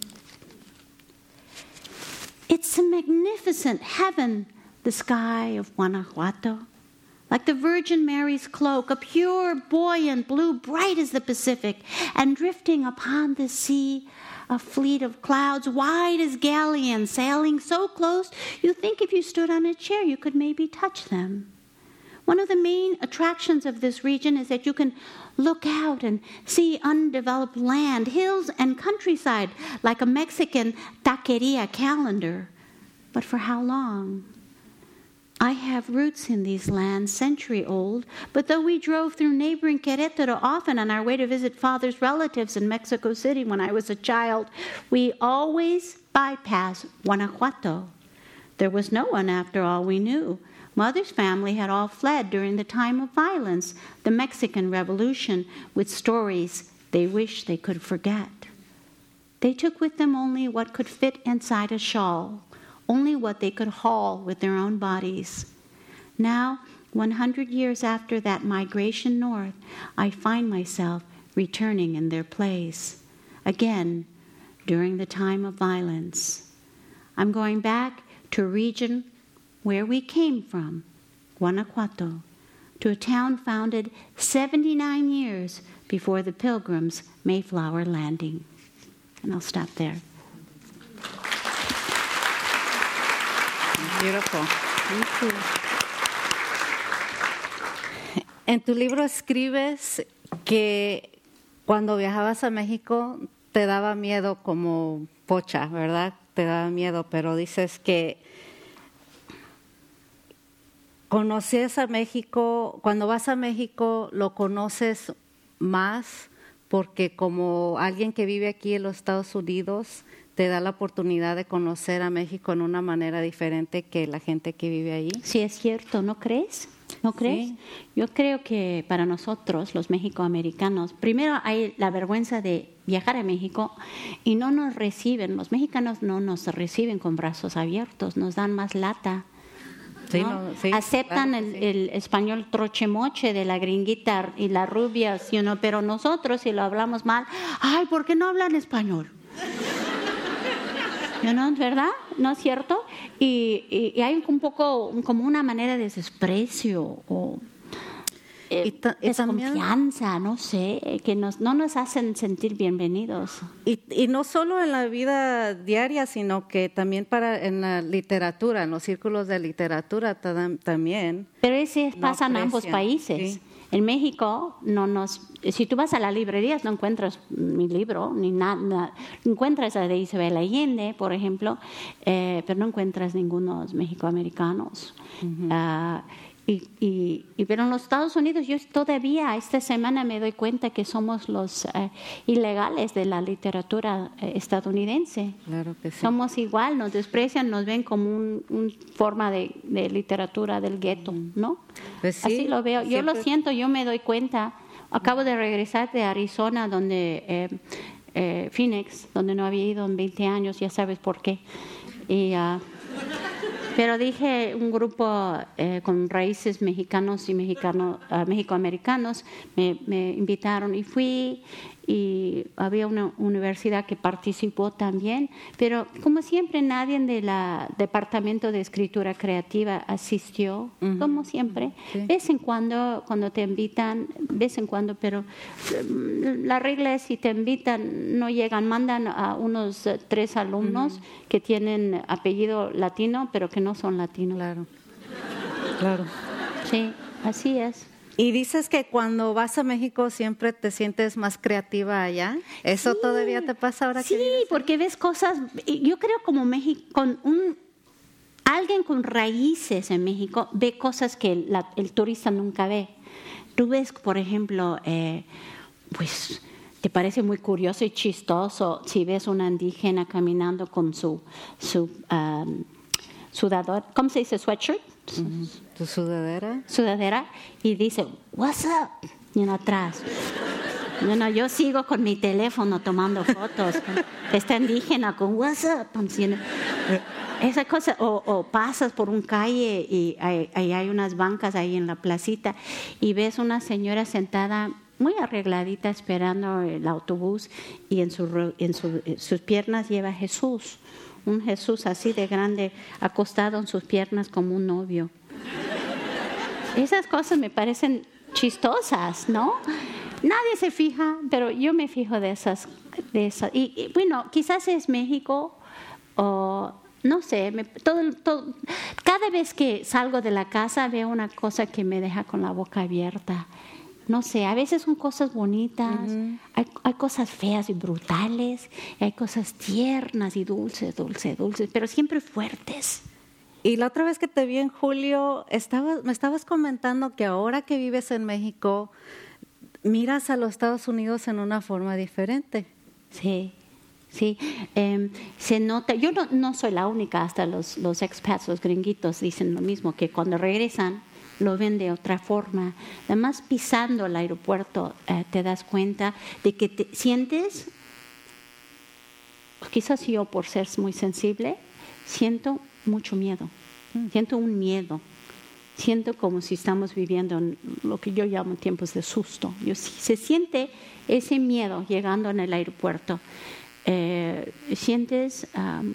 It's a magnificent heaven, the sky of Guanajuato. Like the Virgin Mary's cloak, a pure, buoyant blue, bright as the Pacific, and drifting upon the sea, a fleet of clouds, wide as galleons, sailing so close, you think if you stood on a chair, you could maybe touch them. One of the main attractions of this region is that you can look out and see undeveloped land, hills, and countryside, like a Mexican taqueria calendar. But for how long? I have roots in these lands, century-old, but though we drove through neighboring Querétaro often on our way to visit father's relatives in Mexico City when I was a child, we always bypassed Guanajuato. There was no one, after all, we knew. Mother's family had all fled during the time of violence, the Mexican Revolution, with stories they wished they could forget. They took with them only what could fit inside a shawl, only what they could haul with their own bodies. Now, 100 years after that migration north, I find myself returning in their place, again during the time of violence. I'm going back to a region where we came from, Guanajuato, to a town founded 79 years before the Pilgrims' Mayflower landing. And I'll stop there. Beautiful. Thank you. En tu libro escribes que cuando viajabas a México te daba miedo como pocha, ¿verdad? Te daba miedo, pero dices que conoces a México, cuando vas a México lo conoces más porque como alguien que vive aquí en los Estados Unidos te da la oportunidad de conocer a México en una manera diferente que la gente que vive ahí. Sí, es cierto, ¿no crees? ¿No crees? Sí. Yo creo que para nosotros, los mexicoamericanos, primero hay la vergüenza de viajar a México y no nos reciben, los mexicanos no nos reciben con brazos abiertos, nos dan más lata. Sí, ¿no? no, sí, Aceptan claro, el español trochemoche de la gringuita y la rubia, ¿sí o no? Pero nosotros, si lo hablamos mal, ¡ay, ¿por qué no hablan español? ¿No? ¿Verdad? ¿No es cierto? Y hay un poco como una manera de desprecio o desconfianza, no sé, que no nos hacen sentir bienvenidos. Y no solo en la vida diaria, sino que también en la literatura, en los círculos de literatura también. Pero ese pasa en ambos aprecian, países. sí. En México, si tú vas a las librerías no encuentras mi libro, ni nada. Encuentras la de Isabel Allende, por ejemplo, pero no encuentras ningunos mexicoamericanos. Uh-huh. Pero en los Estados Unidos yo todavía esta semana me doy cuenta que somos los ilegales de la literatura estadounidense. Claro que sí. Somos igual, nos desprecian, nos ven como una forma de literatura del gueto, ¿no? Pues sí, así lo veo. Yo siempre... lo siento, yo me doy cuenta. Acabo de regresar de Arizona, donde Phoenix, donde no había ido en 20 años, ya sabes por qué. Pero dije un grupo con raíces mexicanos y mexicoamericanos me invitaron y fui, y había una universidad que participó también, pero como siempre nadie del departamento de escritura creativa asistió, como siempre. Sí. Vez en cuando te invitan, vez en cuando, pero la regla es si te invitan no llegan, mandan a unos 3 alumnos que tienen apellido latino pero que no son latinos. Claro. Sí, así es. Y dices que cuando vas a México siempre te sientes más creativa allá. ¿Eso Sí, todavía te pasa ahora que sí, vives? porque ves cosas, yo creo como México, alguien con raíces en México ve cosas que el turista nunca ve. Tú ves, por ejemplo, pues te parece muy curioso y chistoso si ves una indígena caminando con su sudador, ¿cómo se dice? Sweatshirt. ¿Tu sudadera? Sudadera, y dice, what's up, y en atrás. Yo sigo con mi teléfono tomando fotos. Esta indígena con what's up. Esa cosa, o pasas por una calle y hay unas bancas ahí en la placita y ves una señora sentada muy arregladita esperando el autobús y en sus piernas lleva Jesús. Un Jesús así de grande, acostado en sus piernas como un novio. Esas cosas me parecen chistosas, ¿no? Nadie se fija, pero yo me fijo de esas. Y bueno, quizás es México, o no sé, cada vez que salgo de la casa veo una cosa que me deja con la boca abierta. No sé, a veces son cosas bonitas, hay cosas feas y brutales, y hay cosas tiernas y dulces, pero siempre fuertes. Y la otra vez que te vi en julio, me estabas comentando que ahora que vives en México, miras a los Estados Unidos en una forma diferente. Sí. Se nota, yo no soy la única, hasta los expats, los gringuitos dicen lo mismo, que cuando regresan lo ven de otra forma. Además, pisando el aeropuerto te das cuenta de que te sientes, quizás yo por ser muy sensible, siento mucho miedo. Siento un miedo. Siento como si estamos viviendo en lo que yo llamo tiempos de susto. Se siente ese miedo llegando en el aeropuerto. Sientes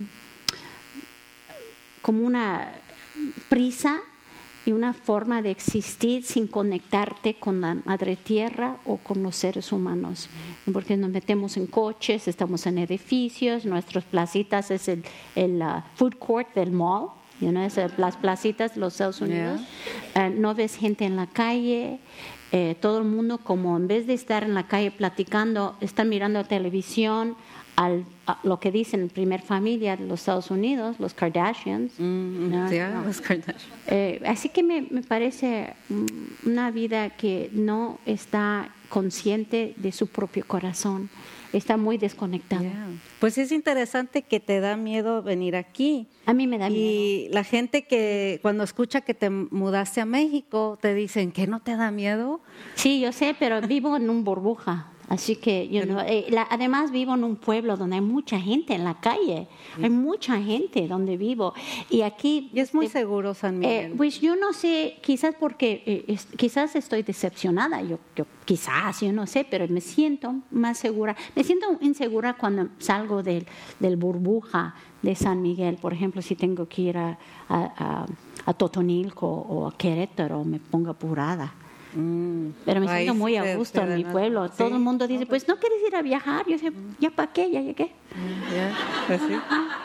como una prisa y una forma de existir sin conectarte con la madre tierra o con los seres humanos, porque nos metemos en coches, estamos en edificios, nuestras placitas es el food court del mall, es las placitas de los Estados Unidos. No ves gente en la calle, todo el mundo como en vez de estar en la calle platicando, están mirando televisión, a lo que dicen primer familia de los Estados Unidos, los Kardashians. Los Kardashians. Así que me parece una vida que no está consciente de su propio corazón, está muy desconectado. Pues es interesante que te da miedo venir aquí. A mí me da miedo. Y la gente que cuando escucha que te mudaste a México, te dicen que no te da miedo. Sí, yo sé, pero vivo en una burbuja. Así que además vivo en un pueblo donde hay mucha gente en la calle, hay mucha gente donde vivo. Y aquí... Y es muy seguro San Miguel. Pues yo no sé, quizás porque, quizás estoy decepcionada, yo no sé, pero me siento más segura. Me siento insegura cuando salgo del burbuja de San Miguel. Por ejemplo, si tengo que ir a Totonilco o a Querétaro, me pongo apurada. Pero me siento muy a gusto en mi pueblo. Sí. Todo el mundo dice, pues no quieres ir a viajar. Yo decía, ¿ya para qué? Ya llegué. Pues sí.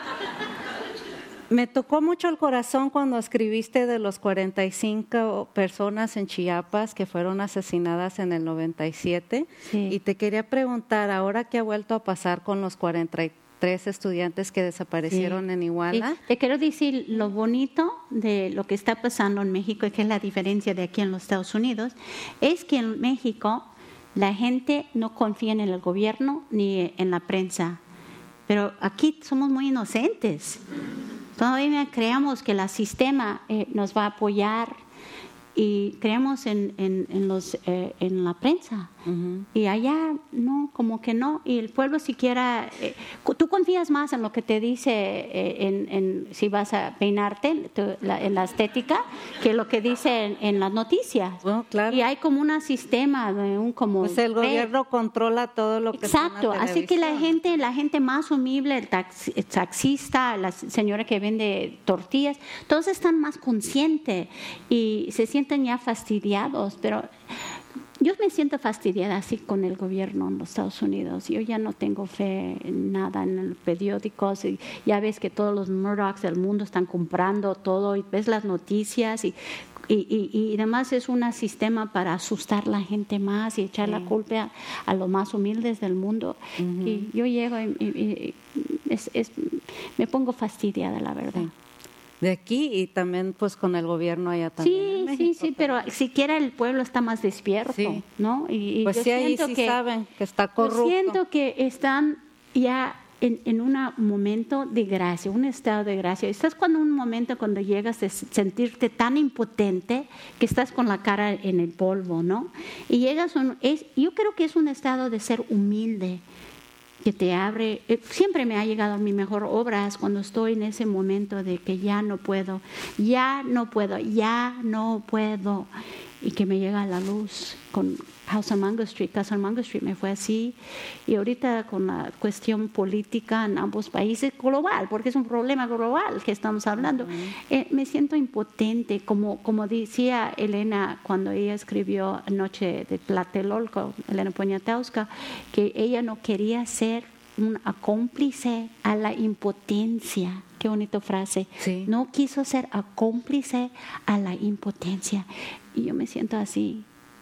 Me tocó mucho el corazón cuando escribiste de los 45 personas en Chiapas que fueron asesinadas en el 97. Sí. Y te quería preguntar, ahora que ha vuelto a pasar con los 43 estudiantes que desaparecieron en Iguala. Sí. Te quiero decir lo bonito de lo que está pasando en México, y que es la diferencia de aquí en los Estados Unidos, es que en México la gente no confía en el gobierno ni en la prensa, pero aquí somos muy inocentes. Todavía creemos que el sistema nos va a apoyar y creemos en la prensa. Y allá no, como que no. Y el pueblo siquiera, tú confías más en lo que te dice si vas a peinarte, en la estética, que lo que dice en las noticias. Bueno, claro. Y hay como un sistema, Pues el gobierno controla todo lo que Exacto, está en la así que televisión. la gente más humilde, el taxista, la señora que vende tortillas, todos están más conscientes y se sienten ya fastidiados, pero yo me siento fastidiada así con el gobierno en los Estados Unidos. Yo ya no tengo fe en nada en los periódicos. Y ya ves que todos los Murdochs del mundo están comprando todo y ves las noticias y además es un sistema para asustar a la gente más y echar la culpa a los más humildes del mundo. Y yo llego y me pongo fastidiada, la verdad. Sí. De aquí y también pues con el gobierno allá también. Sí, pero siquiera el pueblo está más despierto, ¿no? Y pues yo sí, ahí sí saben que está corrupto. Yo siento que están ya en un momento de gracia, un estado de gracia. Estás cuando un momento cuando llegas a sentirte tan impotente que estás con la cara en el polvo, ¿no? Y llegas yo creo que es un estado de ser humilde, que te abre. Siempre me ha llegado a mi mejor obras cuando estoy en ese momento de que ya no puedo, y que me llega la luz. Con Casa on Mango Street me fue así, y ahorita con la cuestión política en ambos países global, porque es un problema global que estamos hablando, me siento impotente, como decía Elena cuando ella escribió Noche de Tlatelolco, Elena Poniatowska, que ella no quería ser un cómplice a la impotencia. Qué bonita frase. Sí. No quiso ser cómplice a la impotencia. Y yo me siento así.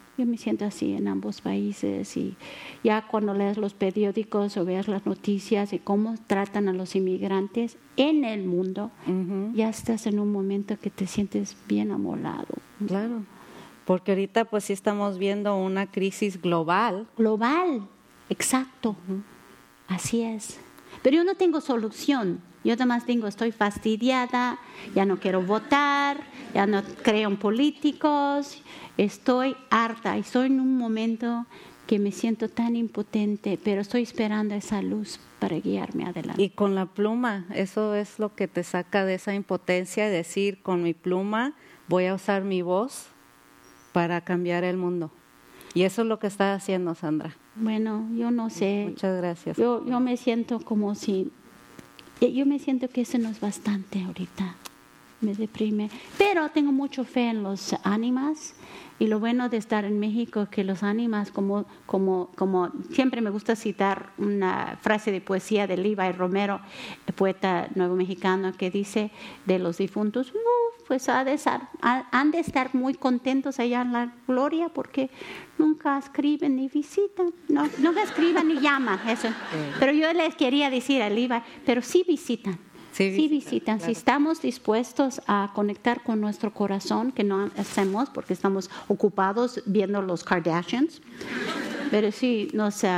En ambos países, y ya cuando lees los periódicos o veas las noticias y cómo tratan a los inmigrantes en el mundo, ya estás en un momento que te sientes bien amolado. Claro, porque ahorita pues sí estamos viendo una crisis global. Global, exacto. Así es. Pero yo no tengo solución. Yo además digo, estoy fastidiada, ya no quiero votar, ya no creo en políticos, estoy harta y estoy en un momento que me siento tan impotente, pero estoy esperando esa luz para guiarme adelante. Y con la pluma, eso es lo que te saca de esa impotencia, decir, con mi pluma voy a usar mi voz para cambiar el mundo. Y eso es lo que está haciendo Sandra. Bueno, yo no sé. Muchas gracias. Yo me siento como si... Yo me siento que eso no es bastante ahorita. Me deprime. Pero tengo mucha fe en los ánimas. Y lo bueno de estar en México es que los ánimas, como siempre me gusta citar una frase de poesía de Levi Romero, el poeta nuevo mexicano, que dice de los difuntos, pues han de estar muy contentos allá en la gloria, porque nunca escriben ni visitan, nunca escriben ni llaman, eso. Pero yo les quería decir a Levi, pero sí visitan. Sí visitan. Claro. Si estamos dispuestos a conectar con nuestro corazón, que no hacemos porque estamos ocupados viendo los Kardashians, pero si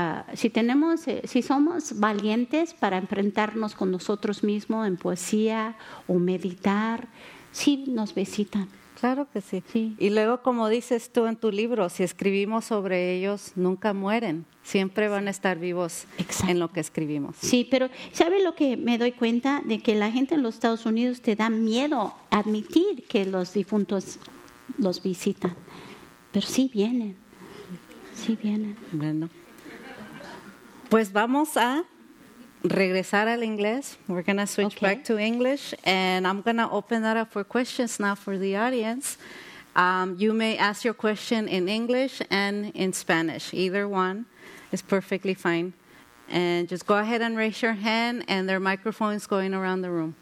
somos valientes para enfrentarnos con nosotros mismos en poesía o meditar, sí nos visitan. Claro que sí. Y luego, como dices tú en tu libro, si escribimos sobre ellos, nunca mueren. Siempre van a estar vivos. Exacto. En lo que escribimos. Sí, pero ¿sabe lo que me doy cuenta? De que la gente en los Estados Unidos te da miedo admitir que los difuntos los visitan. Pero sí vienen. Bueno. Pues vamos a regresar al inglés. We're going to switch back to English, and I'm going to open that up for questions now for the audience. You may ask your question in English and in Spanish. Either one is perfectly fine. And just go ahead and raise your hand, and there are microphones going around the room.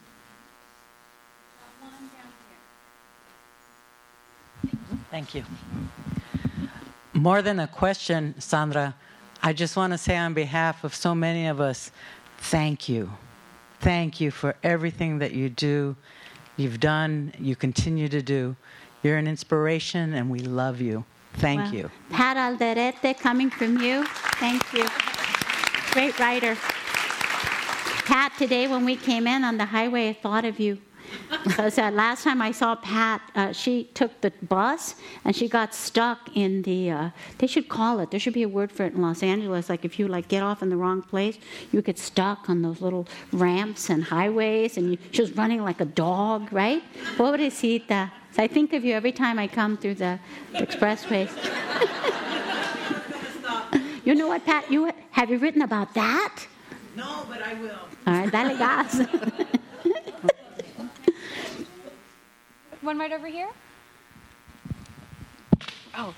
Thank you. More than a question, Sandra, I just want to say on behalf of so many of us, thank you. Thank you for everything that you do, you've done, you continue to do. You're an inspiration, and we love you. Thank you. Pat Alderete, coming from you. Thank you. Great writer. Pat, today when we came in on the highway, I thought of you. Because last time I saw Pat, she took the bus and she got stuck in the, they should call it, there should be a word for it in Los Angeles, like if you get off in the wrong place, you get stuck on those little ramps and highways, and she was running like a dog, right? Pobrecita. So I think of you every time I come through the expressways. You know what, Pat? Have you written about that? No, but I will. All right, dale gas. One right over here. Oh.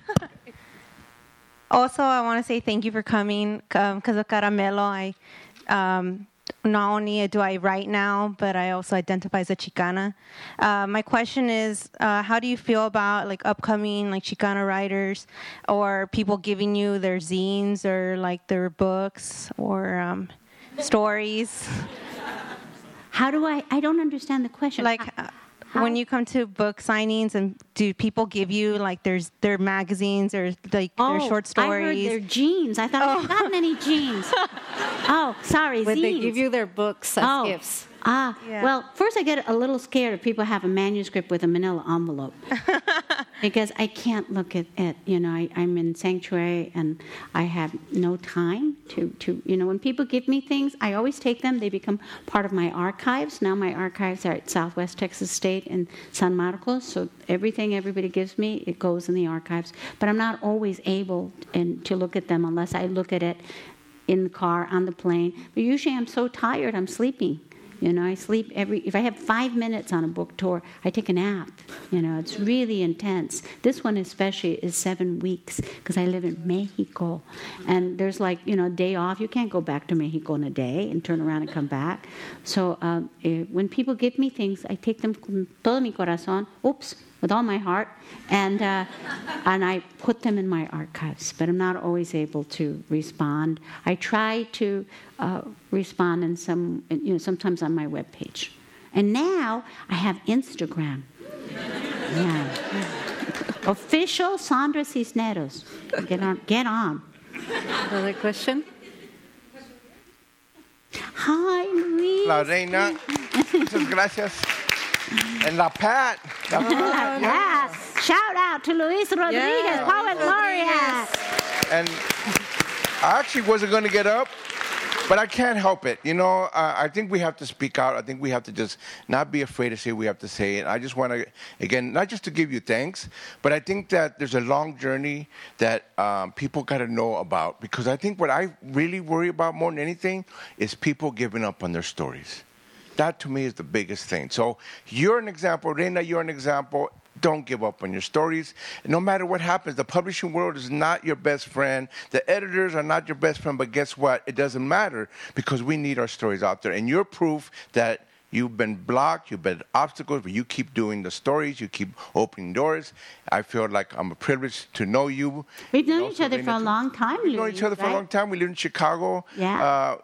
Also, I want to say thank you for coming. Because of Caramelo, not only do I write now, but I also identify as a Chicana. My question is, how do you feel about upcoming Chicana writers, or people giving you their zines or their books or stories? How do I don't understand the question. When you come to book signings, and do people give you their magazines or their short stories? I heard their jeans. I thought I hadn't gotten any jeans. Oh, sorry, When zines. they give you their books as gifts. Yeah. Well, first I get a little scared if people have a manuscript with a manila envelope. Because I can't look at it. I'm in sanctuary and I have no time to when people give me things, I always take them. They become part of my archives. Now my archives are at Southwest Texas State in San Marcos, so everything everybody gives me, it goes in the archives. But I'm not always able to look at them unless I look at it in the car, on the plane. But usually I'm so tired, I'm sleeping. I sleep if I have 5 minutes on a book tour, I take a nap. It's really intense. This one especially is 7 weeks because I live in Mexico. And there's a day off. You can't go back to Mexico in a day and turn around and come back. So when people give me things, I take them con todo mi corazón, with all my heart, and I put them in my archives. But I'm not always able to respond. I try to respond in sometimes on my webpage. And now I have Instagram. Yeah. Official Sandra Cisneros. Get on. Another question? Hi, Luis. La Reina, muchas gracias. And La Pat. Yes. Shout out to Luis Rodriguez, Poet Laureate. And I actually wasn't going to get up, but I can't help it. I think we have to speak out. I think we have to just not be afraid to say we have to say it. I just want to, again, not just to give you thanks, but I think that there's a long journey that people got to know about. Because I think what I really worry about more than anything is people giving up on their stories. That, to me, is the biggest thing. So you're an example. Reina, you're an example. Don't give up on your stories. No matter what happens, the publishing world is not your best friend. The editors are not your best friend. But guess what? It doesn't matter because we need our stories out there. And you're proof that you've been blocked, you've been obstacles, but you keep doing the stories, you keep opening doors. I feel like I'm a privilege to know you. We've known each other for a long time, Luis. We've known each other for a long time. We live in Chicago. Yeah.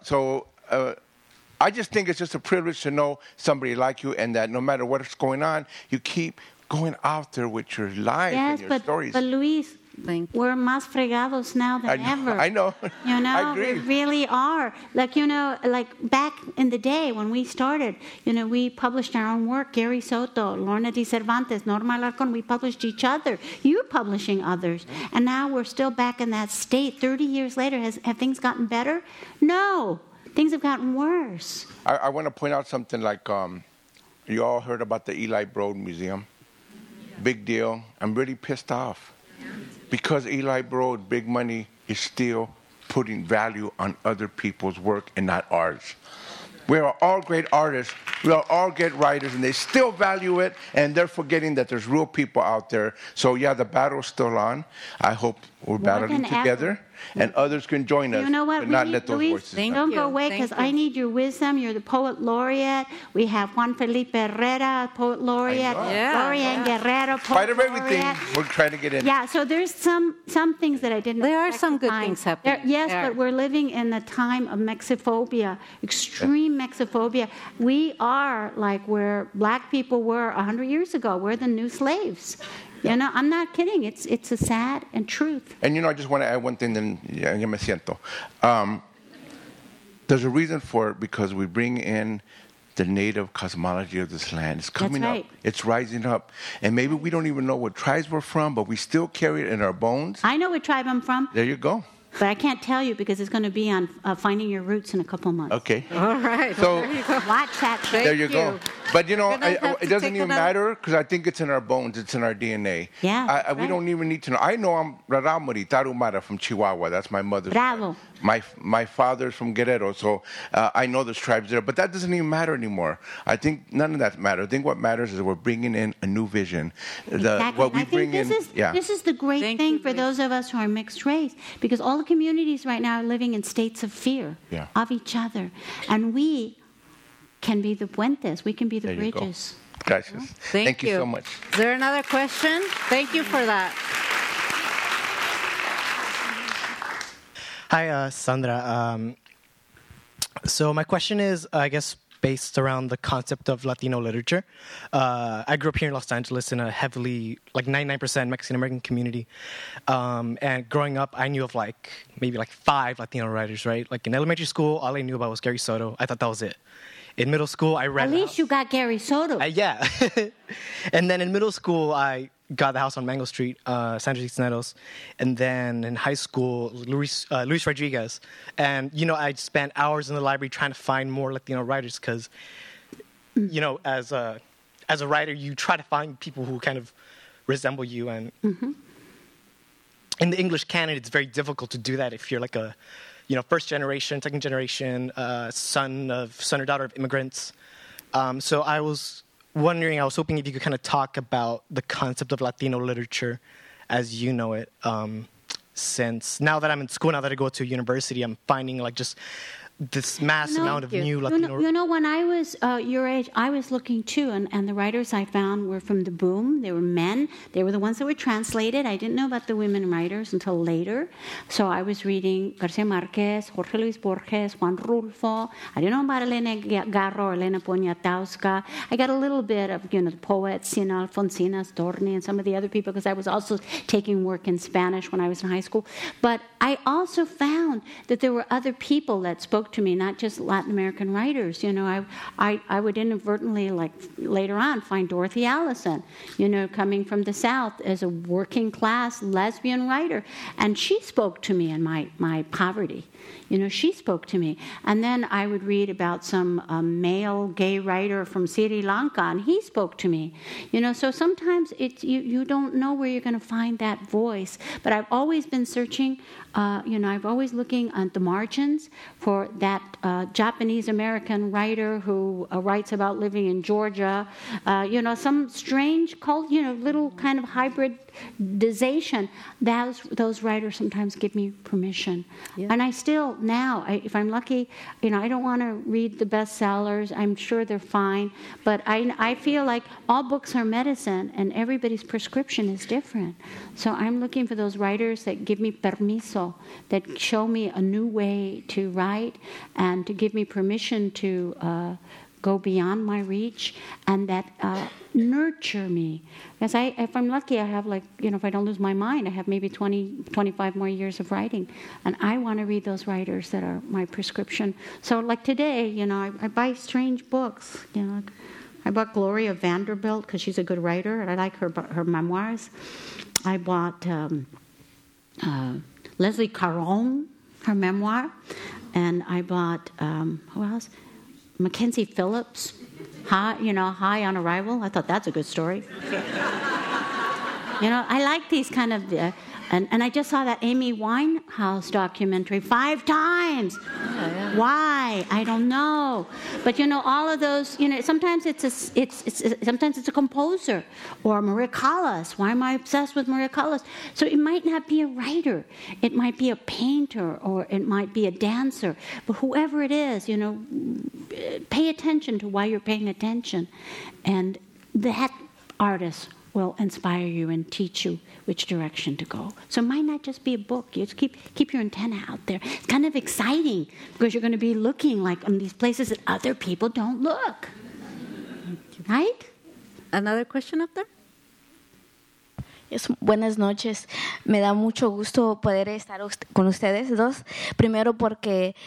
I just think it's just a privilege to know somebody like you, and that no matter what's going on, you keep going out there with your life and your stories. But Luis, we're más fregados now than ever. I know. I agree. We really are. Like back in the day when we started, we published our own work. Gary Soto, Lorna de Cervantes, Norma Alarcón, we published each other. You're publishing others. And now we're still back in that state. 30 years later, have things gotten better? No. Things have gotten worse. I want to point out something like you all heard about the Eli Broad Museum. Big deal. I'm really pissed off because Eli Broad, big money, is still putting value on other people's work and not ours. We are all great artists. We are all great writers, and they still value it, and they're forgetting that there's real people out there. So, the battle's still on. I hope we're battling together, and others can join us. You know what? But not let those voices Don't go away, because I need your wisdom. You're the poet laureate. We have Juan Felipe Herrera, poet laureate. Lorian Guerrero, poet Spite of everything, laureate. we're trying to get in. Yeah, so there's some things that I didn't There are expect some to good find. things happening. Yes, but we're living in a time of mexiphobia, extreme mexiphobia. We are like where black people were 100 years ago. We're the new slaves. I'm not kidding. It's a sad and truth. And I just want to add one thing, then ya me siento. There's a reason for it, because we bring in the native cosmology of this land. It's coming right. up. It's rising up. And maybe we don't even know what tribes we're from, but we still carry it in our bones. I know what tribe I'm from. There you go. But I can't tell you because it's going to be on Finding Your Roots in a couple months. Okay. All right. So Watch that show. there you go. But you know, You're gonna have it to doesn't take even another- matter because I think it's in our bones. It's in our DNA. Yeah, We right. don't even need to know. I know I'm Raramuri Tarumara from Chihuahua. That's my mother's. Bravo. My father's from Guerrero, so I know there's tribes there. But that doesn't even matter anymore. I think none of that matters. I think what matters is we're bringing in a new vision. Exactly. What we I think bring in. this is the great Thank thing you, for Liz. those of us who are mixed race, because all the communities right now are living in states of fear Yeah. of each other, and we can be the puentes. We can be the There you go. bridges. Gracias. Thank you so much. Is there another question? Thank you for that. Hi, Sandra. So my question is, I guess, based around the concept of Latino literature. I grew up here in Los Angeles in a heavily, 99% Mexican-American community. And growing up, I knew of maybe 5 Latino writers, right? Like in elementary school, all I knew about was Gary Soto. I thought that was it. In middle school, I read... At least you got Gary Soto. Yeah. And then in middle school, I got the house on Mango Street, Sandra Cisneros. And then in high school, Luis Rodriguez. And, I spent hours in the library trying to find more Latino writers because, as a writer, you try to find people who kind of resemble you. And in the English canon, it's very difficult to do that if you're a first generation, second generation, son or daughter of immigrants. So I was hoping if you could kind of talk about the concept of Latino literature as you know it. Since now that I'm in school, now that I go to university, I'm finding just this mass amount of new Latino... When I was your age, I was looking too, and the writers I found were from the boom. They were men. They were the ones that were translated. I didn't know about the women writers until later. So I was reading Garcia Marquez, Jorge Luis Borges, Juan Rulfo. I didn't know about Elena Garro or Elena Poniatowska. I got a little bit of, the poets, Alfonsina Storni and some of the other people, because I was also taking work in Spanish when I was in high school. But I also found that there were other people that spoke to me, not just Latin American writers. I would inadvertently, later on, find Dorothy Allison, coming from the South as a working class lesbian writer. And she spoke to me in my poverty. She spoke to me. And then I would read about some male gay writer from Sri Lanka, and he spoke to me. So sometimes you don't know where you're going to find that voice. But I've always been searching, I've always looking at the margins for that Japanese-American writer who writes about living in Georgia. Some strange cult, little kind of hybridization. Those writers sometimes give me permission. Yeah. And I still, now, if I'm lucky, I don't want to read the bestsellers. I'm sure they're fine. But I feel like all books are medicine, and everybody's prescription is different. So I'm looking for those writers that give me permiso, that show me a new way to write, and to give me permission to go beyond my reach, and that nurture me. Because if I'm lucky, I have if I don't lose my mind, I have maybe 20, 25 more years of writing. And I want to read those writers that are my prescription. So today, I buy strange books. I bought Gloria Vanderbilt because she's a good writer, and I like her memoirs. I bought Leslie Caron, her memoir. And I bought, who else? Mackenzie Phillips, High on Arrival. I thought that's a good story. I like these kind of, and I just saw that Amy Winehouse documentary 5 times. Yeah. Why? I don't know. But all of those. Sometimes sometimes it's a composer or Maria Callas. Why am I obsessed with Maria Callas? So it might not be a writer. It might be a painter, or it might be a dancer. But whoever it is, pay attention to why you're paying attention, and that artist will inspire you and teach you which direction to go. So it might not just be a book. You just keep your antenna out there. It's kind of exciting because you're going to be looking in these places that other people don't look. Right? Another question up there? Yes, buenas noches. Me da mucho gusto poder estar con ustedes dos. Primero porque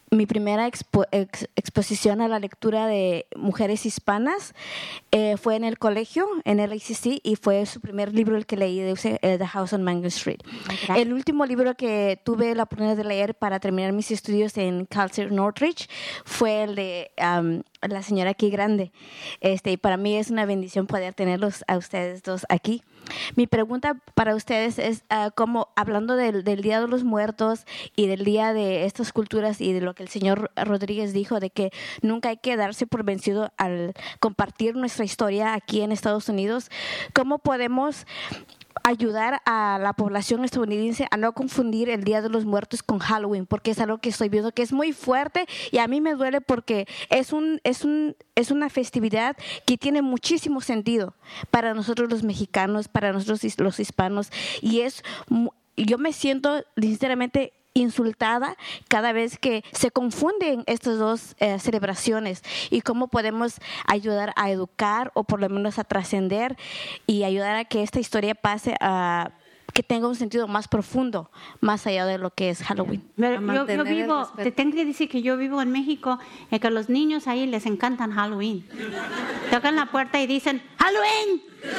mi primera exposición a la lectura de mujeres hispanas fue en el colegio, en el ACC, y fue su primer libro el que leí, de The House on Mango Street. Okay. El último libro que tuve la oportunidad de leer para terminar mis estudios en Cal State Northridge fue el de La señora aquí grande. Y para mí es una bendición poder tenerlos a ustedes dos aquí. Mi pregunta para ustedes es, como hablando del Día de los Muertos y del Día de estas culturas y de lo que el señor Rodríguez dijo, de que nunca hay que darse por vencido al compartir nuestra historia aquí en Estados Unidos, ¿cómo podemos ayudar a la población estadounidense a no confundir el Día de los Muertos con Halloween? Porque es algo que estoy viendo que es muy fuerte y a mí me duele porque es una festividad que tiene muchísimo sentido para nosotros los mexicanos, para nosotros los hispanos, y yo me siento sinceramente insultada cada vez que se confunden estas dos celebraciones, y cómo podemos ayudar a educar o por lo menos a trascender y ayudar a que esta historia pase a que tenga un sentido más profundo, más allá de lo que es Halloween. Pero yo vivo, te tengo que decir que yo vivo en México, y que a los niños ahí les encantan Halloween. Tocan la puerta y dicen, ¡Halloween!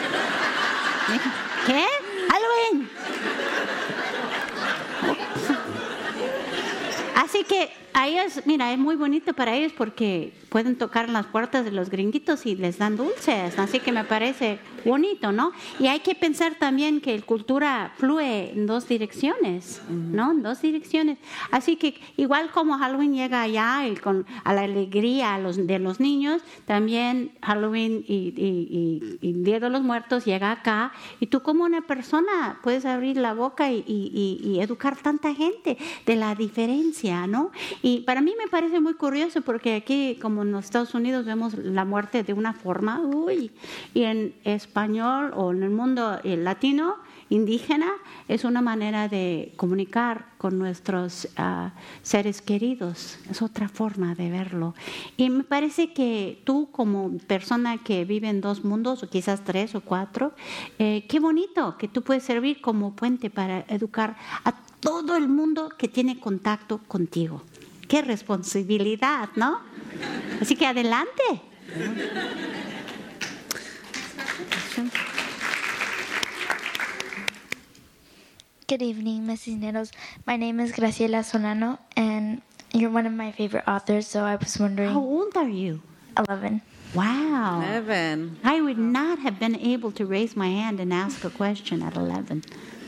¿Qué? ¡Halloween! Así que a ellos, mira, es muy bonito para ellos porque pueden tocar en las puertas de los gringuitos y les dan dulces. Así que me parece bonito, ¿no? Y hay que pensar también que la cultura fluye en dos direcciones, ¿no? En dos direcciones. Así que igual como Halloween llega allá y a la alegría de los niños, también Halloween y Día de los Muertos llega acá. Y tú como una persona puedes abrir la boca y educar tanta gente de la diferencia, ¿no? Y para mí me parece muy curioso porque aquí, como en los Estados Unidos, vemos la muerte de una forma, y en español o en el mundo latino, indígena, es una manera de comunicar con nuestros seres queridos. Es otra forma de verlo. Y me parece que tú, como persona que vive en dos mundos, o quizás 3 o 4, qué bonito que tú puedes servir como puente para educar a todo el mundo que tiene contacto contigo. Qué responsabilidad, ¿no? Así que adelante. Good evening, Mrs. Nettles. My name is Graciela Solano, and you're one of my favorite authors, so I was wondering... How old are you? 11. Wow. 11. I would not have been able to raise my hand and ask a question at 11.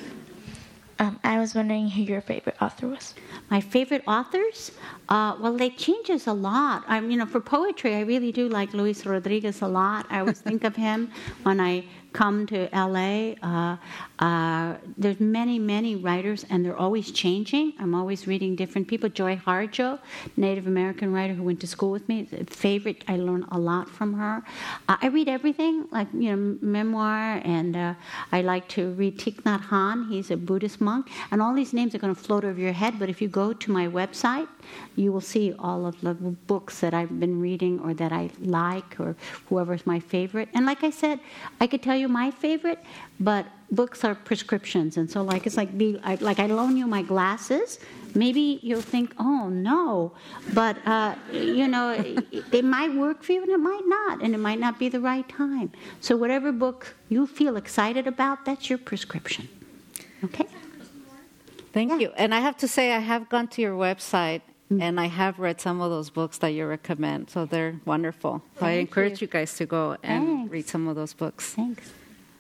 I was wondering who your favorite author was. My favorite authors? Well, they changes a lot. For poetry, I really do like Luis Rodriguez a lot. I always think of him when I come to LA. There's many, many writers, and they're always changing. I'm always reading different people. Joy Harjo, Native American writer who went to school with me, favorite. I learn a lot from her. I read everything, like memoir, and I like to read Thich Nhat Hanh. He's a Buddhist monk, and all these names are going to float over your head. But if you go to my website, you will see all of the books that I've been reading or that I like, or whoever's my favorite. And like I said, I could tell you my favorite, but books are prescriptions, and so I loan you my glasses. Maybe you'll think, oh no, but they might work for you and it might not, and it might not be the right time. So whatever book you feel excited about, that's your prescription. Okay? Thank you. And I have to say, I have gone to your website, and I have read some of those books that you recommend, so they're wonderful. So I encourage you guys to go and read some of those books. Thanks.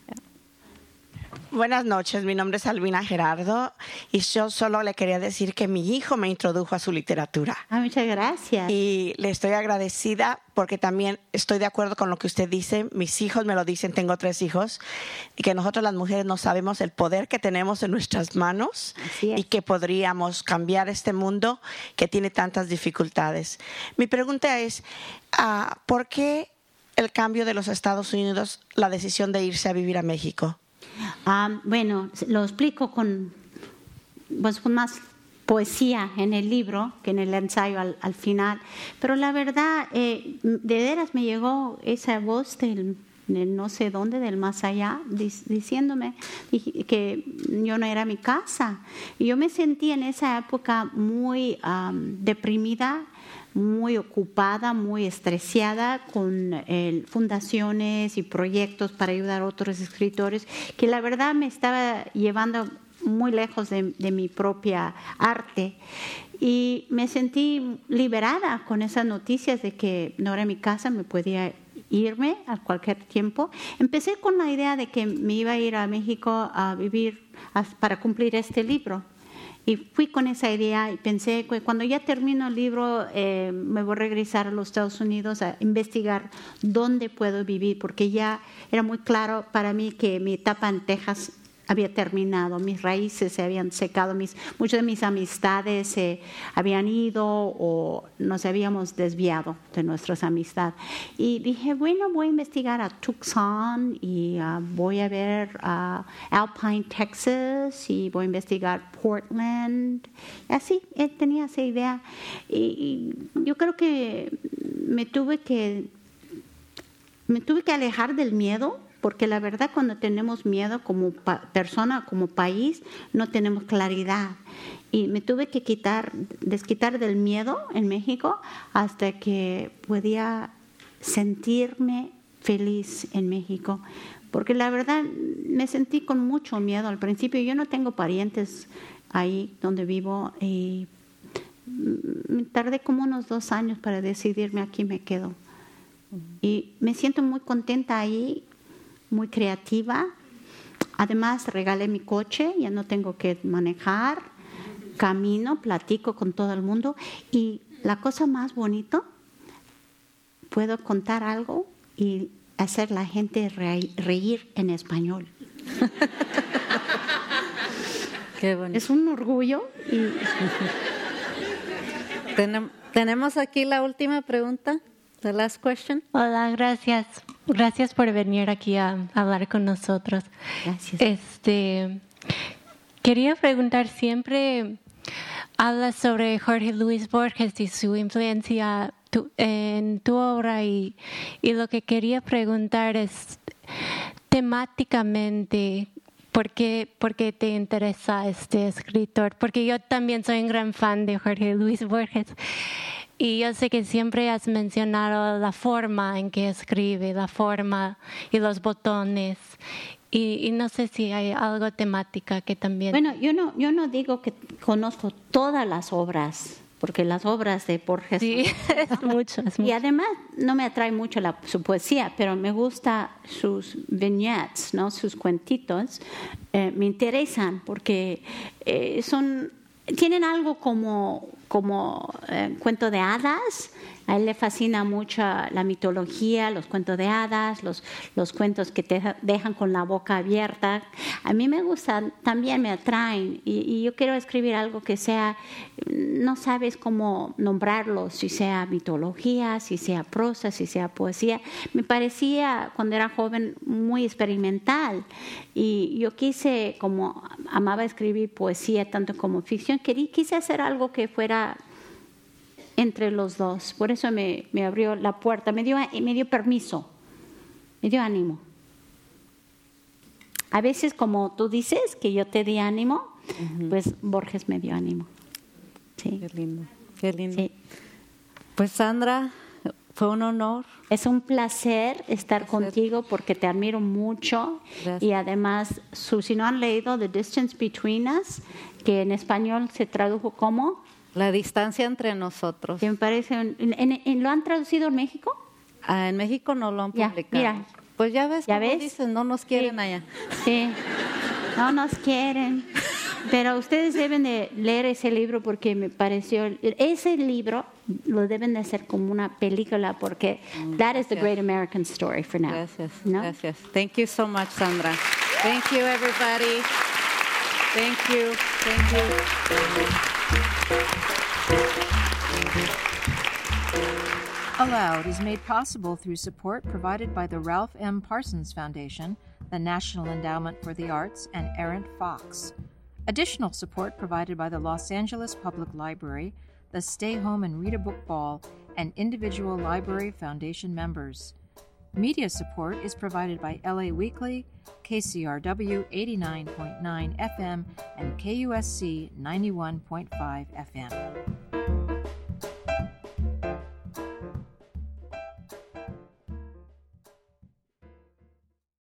Buenas noches, mi nombre es Albina Gerardo y yo solo le quería decir que mi hijo me introdujo a su literatura. Muchas gracias. Y le estoy agradecida porque también estoy de acuerdo con lo que usted dice. Mis hijos me lo dicen, tengo 3 hijos, y que nosotros las mujeres no sabemos el poder que tenemos en nuestras manos y que podríamos cambiar este mundo que tiene tantas dificultades. Mi pregunta es, ¿por qué el cambio de los Estados Unidos, la decisión de irse a vivir a México? Bueno, lo explico con más poesía en el libro que en el ensayo al final, pero la verdad, de veras me llegó esa voz del el no sé dónde del más allá, diciéndome que yo no era mi casa. Y yo me sentí en esa época muy deprimida, muy ocupada, muy estresada con fundaciones y proyectos para ayudar a otros escritores, que la verdad me estaba llevando muy lejos de mi propia arte. Y me sentí liberada con esas noticias de que no era mi casa, me podía irme a cualquier tiempo. Empecé con la idea de que me iba a ir a México a vivir para cumplir este libro. Y fui con esa idea y pensé que cuando ya termino el libro me voy a regresar a los Estados Unidos a investigar dónde puedo vivir, porque ya era muy claro para mí que mi etapa en Texas había terminado, mis raíces se habían secado, muchas de mis amistades se habían ido o nos habíamos desviado de nuestras amistades. Y dije, bueno, voy a investigar a Tucson y voy a ver a Alpine, Texas, y voy a investigar Portland. Así, tenía esa idea. Y yo creo que me tuve que alejar del miedo, porque la verdad cuando tenemos miedo como persona, como país, no tenemos claridad. Y me tuve que desquitar del miedo en México hasta que podía sentirme feliz en México. Porque la verdad me sentí con mucho miedo al principio. Yo no tengo parientes ahí donde vivo y me tardé como unos 2 años para decidirme, aquí me quedo. Y me siento muy contenta ahí, muy creativa. Además, regalé mi coche, ya no tengo que manejar, camino, platico con todo el mundo. Y la cosa más bonita, puedo contar algo y hacer la gente reír en español. Qué bonito. Es un orgullo. Tenemos aquí la última pregunta. The last question. Hola, gracias. Gracias por venir aquí a hablar con nosotros. Gracias. Quería preguntar, siempre hablas sobre Jorge Luis Borges y su influencia en tu obra y lo que quería preguntar es temáticamente, ¿por qué te interesa este escritor? Porque yo también soy un gran fan de Jorge Luis Borges. Y yo sé que siempre has mencionado la forma en que escribe, la forma y los botones. Y no sé si hay algo temática que también... Bueno, yo no digo que conozco todas las obras, porque las obras de Borges... Sí, es mucho. Y además no me atrae mucho su poesía, pero me gusta sus vignettes, ¿no? Sus cuentitos. Me interesan porque tienen algo como cuento de hadas. A él le fascina mucho la mitología, los cuentos de hadas, los cuentos que te dejan con la boca abierta. A mí me gustan, también me atraen. Y yo quiero escribir algo que sea, no sabes cómo nombrarlo, si sea mitología, si sea prosa, si sea poesía. Me parecía, cuando era joven, muy experimental. Y yo quise, como amaba escribir poesía tanto como ficción, quise hacer algo que fuera entre los dos. Por eso me abrió la puerta, me dio permiso, me dio ánimo. A veces, como tú dices, que yo te di ánimo, pues Borges me dio ánimo. Sí. Qué lindo, qué lindo. Sí. Pues Sandra, fue un honor. Es un placer estar contigo porque te admiro mucho. Gracias. Y además, si no han leído The Distance Between Us, que en español se tradujo como... La distancia entre nosotros. Que me parece... ¿Lo han traducido en México? En México no lo han publicado. Mira. Pues ya ves, ¿Ya ves? Dicen, no nos quieren Sí. allá. Sí, no nos quieren. Pero ustedes deben de leer ese libro porque me pareció... Ese libro lo deben de hacer como una película porque that is the great American story for now. Gracias, ¿no? gracias. Thank you so much, Sandra. Thank you, everybody. Thank you, thank you. Aloud is made possible through support provided by the Ralph M. Parsons Foundation, the National Endowment for the Arts, and Errant Fox. Additional support provided by the Los Angeles Public Library, the Stay Home and Read a Book Ball, and individual Library Foundation members. Media support is provided by LA Weekly, KCRW 89.9 FM, and KUSC 91.5 FM.